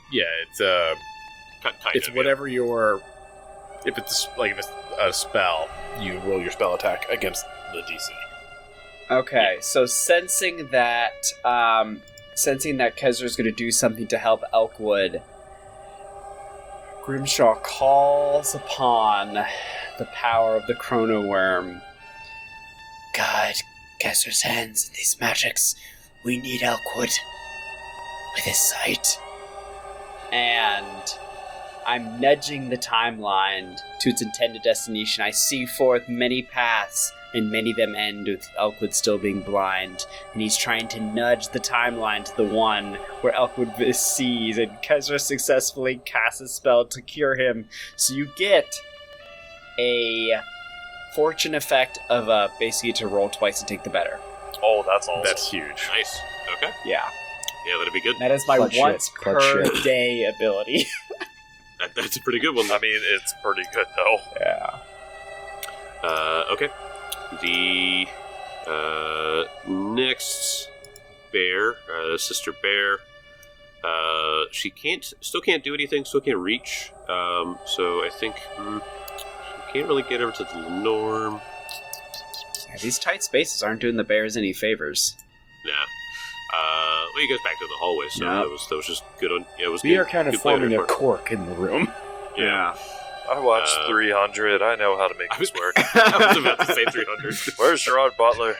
Kind it's of, whatever your if it's a spell, you roll your spell attack against the DC. Okay, so sensing that Kezra's going to do something to help Elkwood, Grimshaw calls upon the power of the Chrono Worm. Guide Kezra's hands in these magics. We need Elkwood with his sight. And I'm nudging the timeline to its intended destination. I see forth many paths, and many of them end with Elkwood still being blind. And he's trying to nudge the timeline to the one where Elkwood sees, and Kezra successfully casts a spell to cure him. So you get a fortune effect of basically to roll twice to take the better. Oh, that's awesome. That's huge. Nice. Okay. Yeah. Yeah, that'd be good. That is my Clutch once shit, clutch per shit. day ability. That's a pretty good one. I mean, it's pretty good though. Yeah. Okay. The next bear, Sister Bear, she still can't do anything, still can't reach. So I think she can't really get over to the norm. Yeah, these tight spaces aren't doing the bears any favors. Nah. Well, you guys back to the hallway, so Yeah. that was just good on. Yeah, it was. We good, are kind of good play on forming your a part. cork in the room. Yeah. I watched 300. I know how to make I was this work. I was about to say 300. Where's Gerard Butler?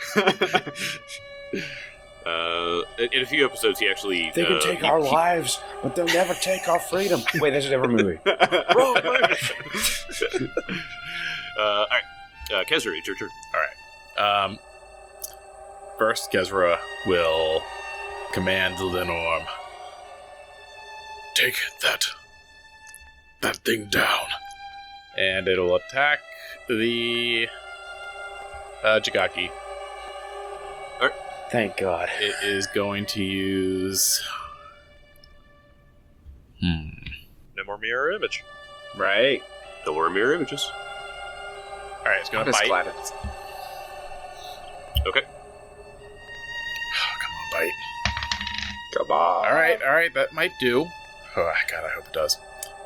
In a few episodes, he actually They can take our lives, but they'll never take our freedom. Wait, this is a different movie. All right, Kezra, it's your turn. First, Kezra will command Linorm. Take that thing down. And it'll attack the Jigaki. Thank God. It is going to use... No more mirror image. Right? No more mirror images. Alright, it's going I'm to just bite. glad it's... Okay. Come on, bite. Come on. Alright, that might do. Oh, God, I hope it does.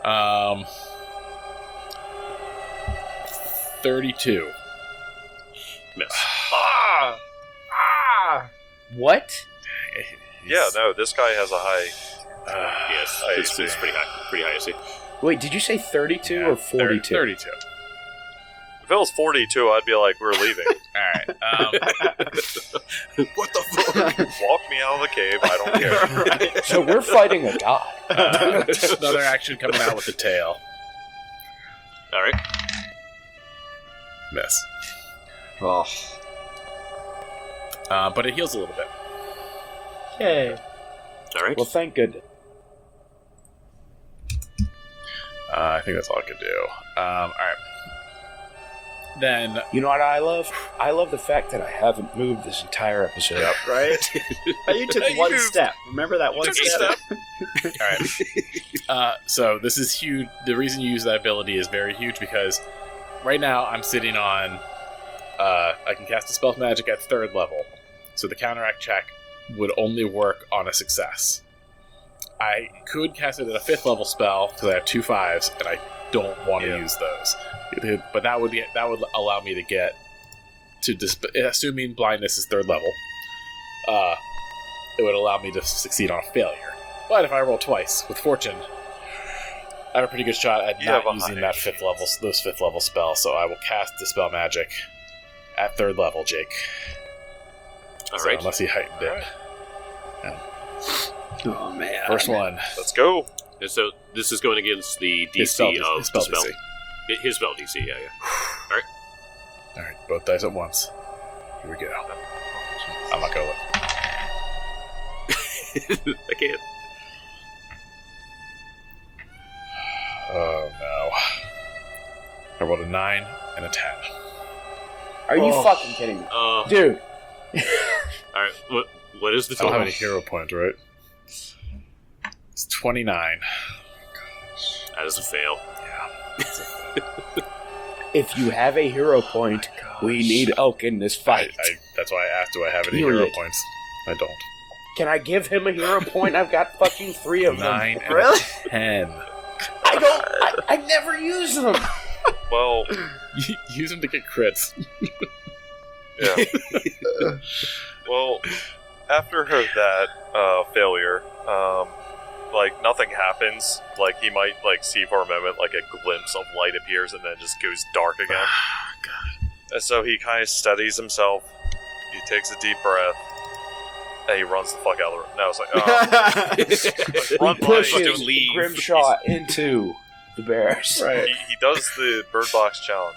32. Miss. What? Yeah, no, this guy has a high. Yes, I it's see. pretty high, I see. Wait, did you say 32 or 42? 32. If it was 42, I'd be like, we're leaving. Alright, What the fuck? Walk me out of the cave. I don't care. So we're fighting a god. another action coming out with the tail. All right. Miss. Oh. But it heals a little bit. Yay. All right. Well, thank goodness. I think that's all I could do. Alright. Then, You know what I love? I love the fact that I haven't moved this entire episode. Right? But you took one step. Remember that one Took a step? alright. So this is huge. The reason you use that ability is very huge because right now I'm sitting on... I can cast a spell magic at 3rd level. So the counteract check would only work on a success. I could cast it at a 5th level spell because I have 2 5s and I don't want to use those. But that would allow me to get to assuming blindness is 3rd level. It would allow me to succeed on a failure. But if I roll twice with fortune, I have a pretty good shot at not using that 5th level, those 5th level spells. So I will cast the spell magic at 3rd level, Jake. All So right. unless he heightened it. Oh, man. First one. Let's go. And so this is going against the DC His spell, of his spell the spell. DC. His spell DC, yeah. Alright, both dice at once. Here we go. I'm not gonna look. I can't. Oh no. I rolled a 9 and a 10. Are you fucking kidding me? Dude. All right. What is the I don't total? have any hero points, right? It's 29. That is a fail. If you have a hero point, we need Elk in this fight. That's why I asked, do I have any hero Period. points? I don't. Can I give him a hero point? I've got fucking 3 of them. 9 and Really? 10. I don't. I never use them. Well, Use them to get crits. yeah. Well, after that failure, like nothing happens. Like he might like see for a moment like a glimpse of light appears and then just goes dark again. And so he kind of steadies himself. He takes a deep breath. And he runs the fuck out of the room. No, it's like, He run, pushes don't leave. Grimshaw into the bears. Right. He does the Bird Box challenge.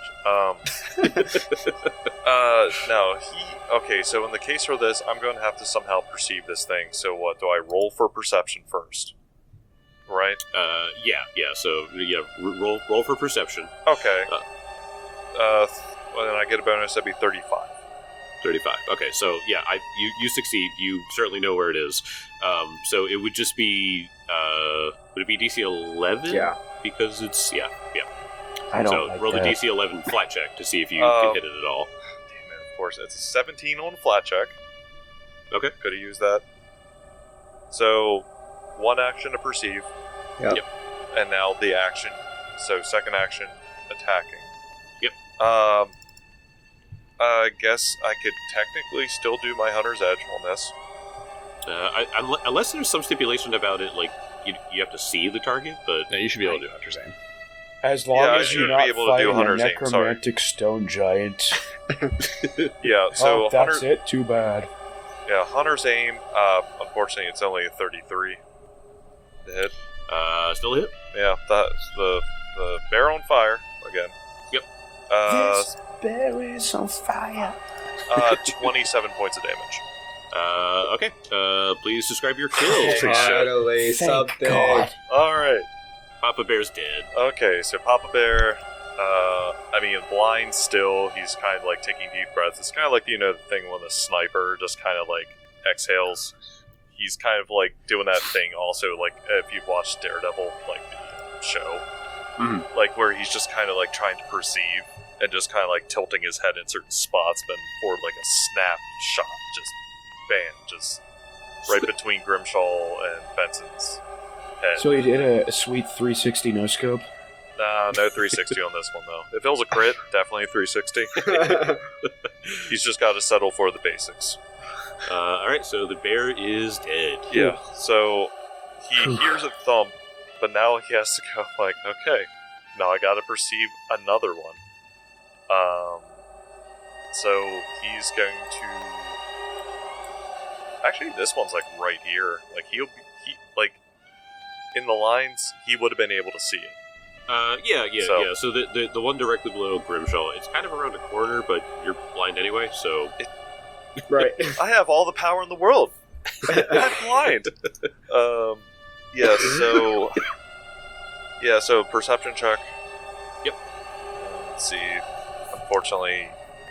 No, okay, so in the case for this, I'm going to have to somehow perceive this thing. So what, do I roll for perception first? Right? Yeah. So, roll for perception. Okay. Well, then I get a bonus, that'd be 35. 35. Okay, so, yeah, you succeed. You certainly know where it is. So it would just be, would it be DC 11? Yeah. Because it's, yeah. I don't So like roll that. the DC 11 flat check to see if you can hit it at all. Damn it, of course. It's a 17 on flat check. Okay. Could have used that. So, one action to perceive. Yep. And now the action. So, second action, attacking. Yep. I guess I could technically still do my Hunter's Edge on this. Unless there's some stipulation about it, like, you have to see the target, but... Yeah, you should be able to do Hunter's Aim. As long Yeah, I as should you're be not able to do fighting a Hunter's Aim, sorry. necromantic stone giant. Yeah, so that's it. Too bad. Yeah, Hunter's Aim, unfortunately it's only a 33 to hit. Still hit? Yeah, that's the bear on fire again. Yep. This bear is on fire. 27 points of damage. Okay. Please describe your kill. Finally, Thank something. God. Alright. Papa Bear's dead. Okay, so Papa Bear, blind still, he's kind of like taking deep breaths. It's kind of like, the thing when the sniper just kind of like exhales. He's kind of like doing that thing also, like if you've watched Daredevil, like the show, like where he's just kind of like trying to perceive and just kind of like tilting his head in certain spots, but for like a snap shot, just bam, just right between Grimshaw and Benson's head. So he did a sweet 360 no scope. Nah, no 360 on this one though. If it was a crit, definitely 360. He's just got to settle for the basics. Alright, so the bear is dead. Yeah, so he hears a thump, but now he has to go like, okay, now I gotta perceive another one. So he's going to... Actually, this one's like right here. Like in the lines, he would have been able to see it. Yeah. So the one directly below Grimshaw, it's kind of around a corner, but you're blind anyway, so... Right. I have all the power in the world. I'm blind. So perception check. Yep. Let's see. Unfortunately,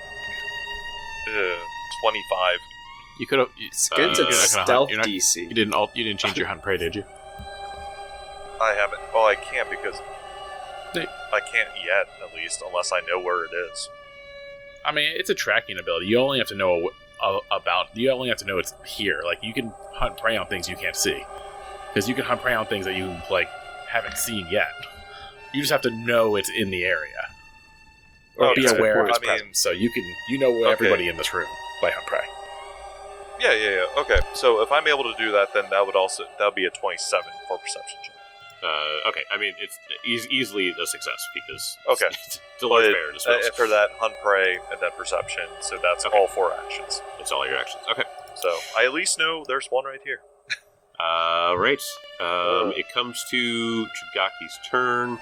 25. You could have. It's good to stealth DC. You didn't change your hunt prey, did you? I haven't. Well, I can't because Hey. I can't yet, at least, unless I know where it is. I mean, it's a tracking ability. You only have to know You only have to know it's here. Like, you can hunt prey on things you can't see, because you can hunt prey on things that you haven't seen yet. You just have to know it's in the area, or be aware of its presence. So you know everybody in this room by hunt prey. Yeah. Okay, so if I'm able to do that, then that would be a 27 for perception check. Okay, I mean, it's easily a success because it's a large bear to spell. For that hunt, prey, and then perception, so that's all 4 actions. It's all your actions. Okay. So I at least know there's one right here. Right. It comes to Chigaki's turn.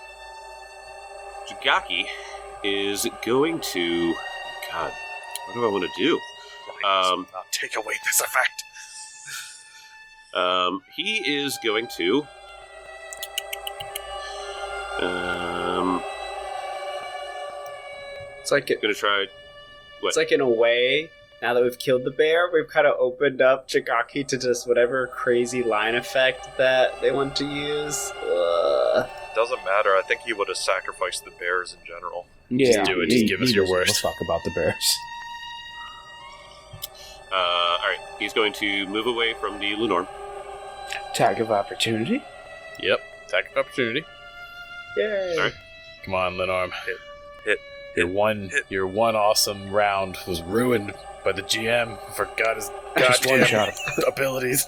Chigaki is going to... God, what do I want to do? Not take away this effect. He is going to... It's like going to try... What? It's like, in a way, now that we've killed the bear, we've kind of opened up Chigaki to just whatever crazy line effect that they want to use. Doesn't matter. I think he would have sacrificed the bears in general. Yeah, Just do it. Just give us your worst. Fuck about the bears. Alright, he's going to move away from the Lunorm. Tag of opportunity. Yep. Attack of opportunity. Yay! All right. Come on, Lenorm. Hit. Your one awesome round was ruined by the GM who forgot his Just one shot. abilities.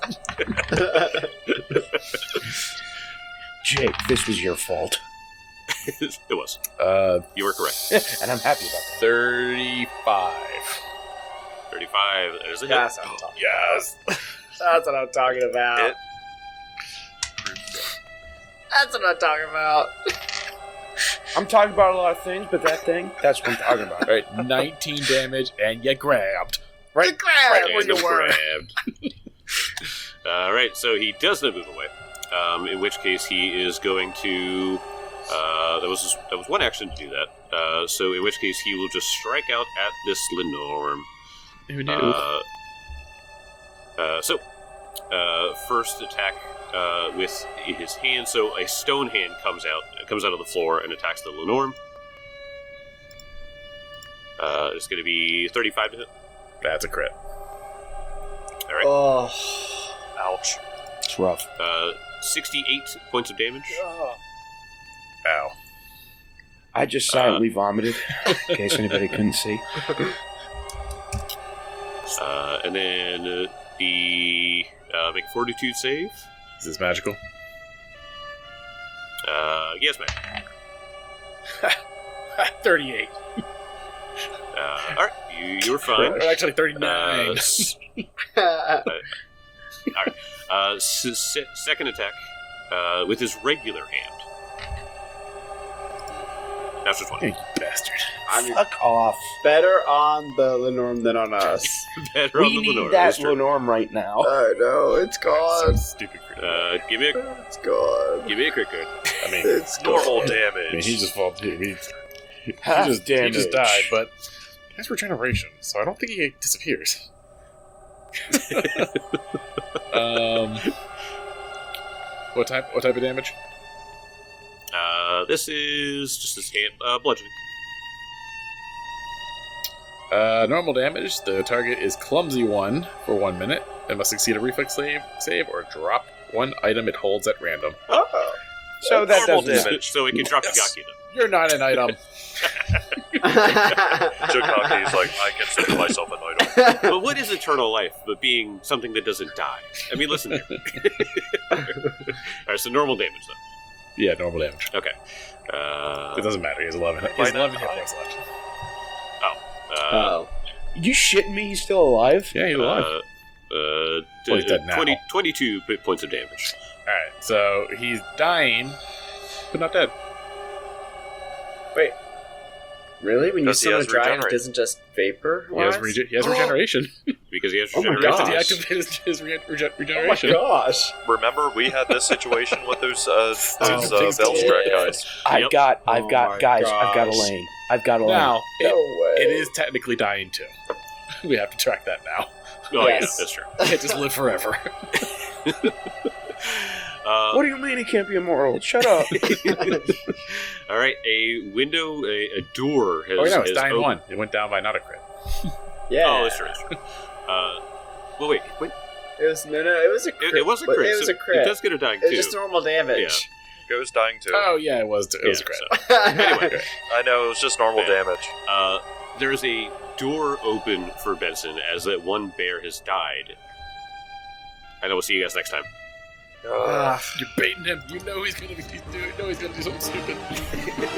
Jake, this was your fault. It was. You were correct. And I'm happy about that. 35. 35. There's a hit. That's what I'm talking Yes. about. That's what I'm talking about. Hit. That's what I'm talking about. I'm talking about a lot of things, but that thing, that's what I'm talking about. All right, 19 damage, and you grabbed. Right, You grabbed right where And you were. grabbed. All right, so he does not move away. In which case, he is going to. That was one action to do that. So in which case, he will just strike out at this Lenorm. Who knew? First attack with his hand. So a stone hand comes out of the floor and attacks the Lenorm. It's going to be 35 to hit. That's a crit. All right. Oh. Ouch. It's rough. 68 points of damage. Ow. I just silently vomited, in case anybody couldn't see. And then the make a fortitude save. Is this magical? Yes, man. 38. All right, you were fine. Or actually, 39. Second attack with his regular hand. Natural 20. You bastard. Fuck off. Better on the Lenorm than on us. Better on We the need Lenore, that that's true. Lenorm right now. I know, it's gone. Stupid crit. Give me a It's gone. crit card. I mean, It's Normal gone. I mean, he damage. just fought. He Half just damage. died, but he has regeneration, so I don't think he disappears. What type of damage? This is just his hand bludgeoning. Normal damage. The target is clumsy 1 for 1 minute. It must succeed a reflex save or drop one item it holds at random. Oh. So that Normal doesn't... damage. So it can drop Yes. Higaki then. You're not an item. Jokaki's like, I consider myself an idol. But what is eternal life but being something that doesn't die? I mean, listen here. Alright, so normal damage then. Yeah, normal damage. Okay. It doesn't matter. He has 11. He has 11 hit points left. Oh. You shitting me? He's still alive? Yeah, he's alive. Well, he's dead now. 22 points of damage. Alright, so he's dying, but not dead. Wait. Really? When you Because he summon a has dragon, it regenerate. doesn't just vapor? He has, he has regeneration. Because he has Oh my regeneration. God. Because he Gosh. activated his Oh my regeneration. gosh. Remember, we had this situation with those things Velstrak did. guys. I've Yep. got Oh my I've got a gosh. lane. I've got a lane. Now, No way. it is technically dying too. We have to track that now. Oh, Yes. yeah, that's true. Can't just live forever. What do you mean he can't be immortal? Shut up. All right, a window, a door has. Oh, no, it's has dying opened. 1. It went down by not a crit. Yeah. Oh, that's true. That's true. Well, wait. It was it was a crit. It was a but crit. It was so a crit. It does get a dying It too. was just normal damage. Goes dying too. Oh, yeah, it was a crit. So, anyway, I know, it was just normal Yeah. damage. there is a door open for Benson as that one bear has died. And I will see you guys next time. Ah. You're baiting him. You know he's gonna do something stupid.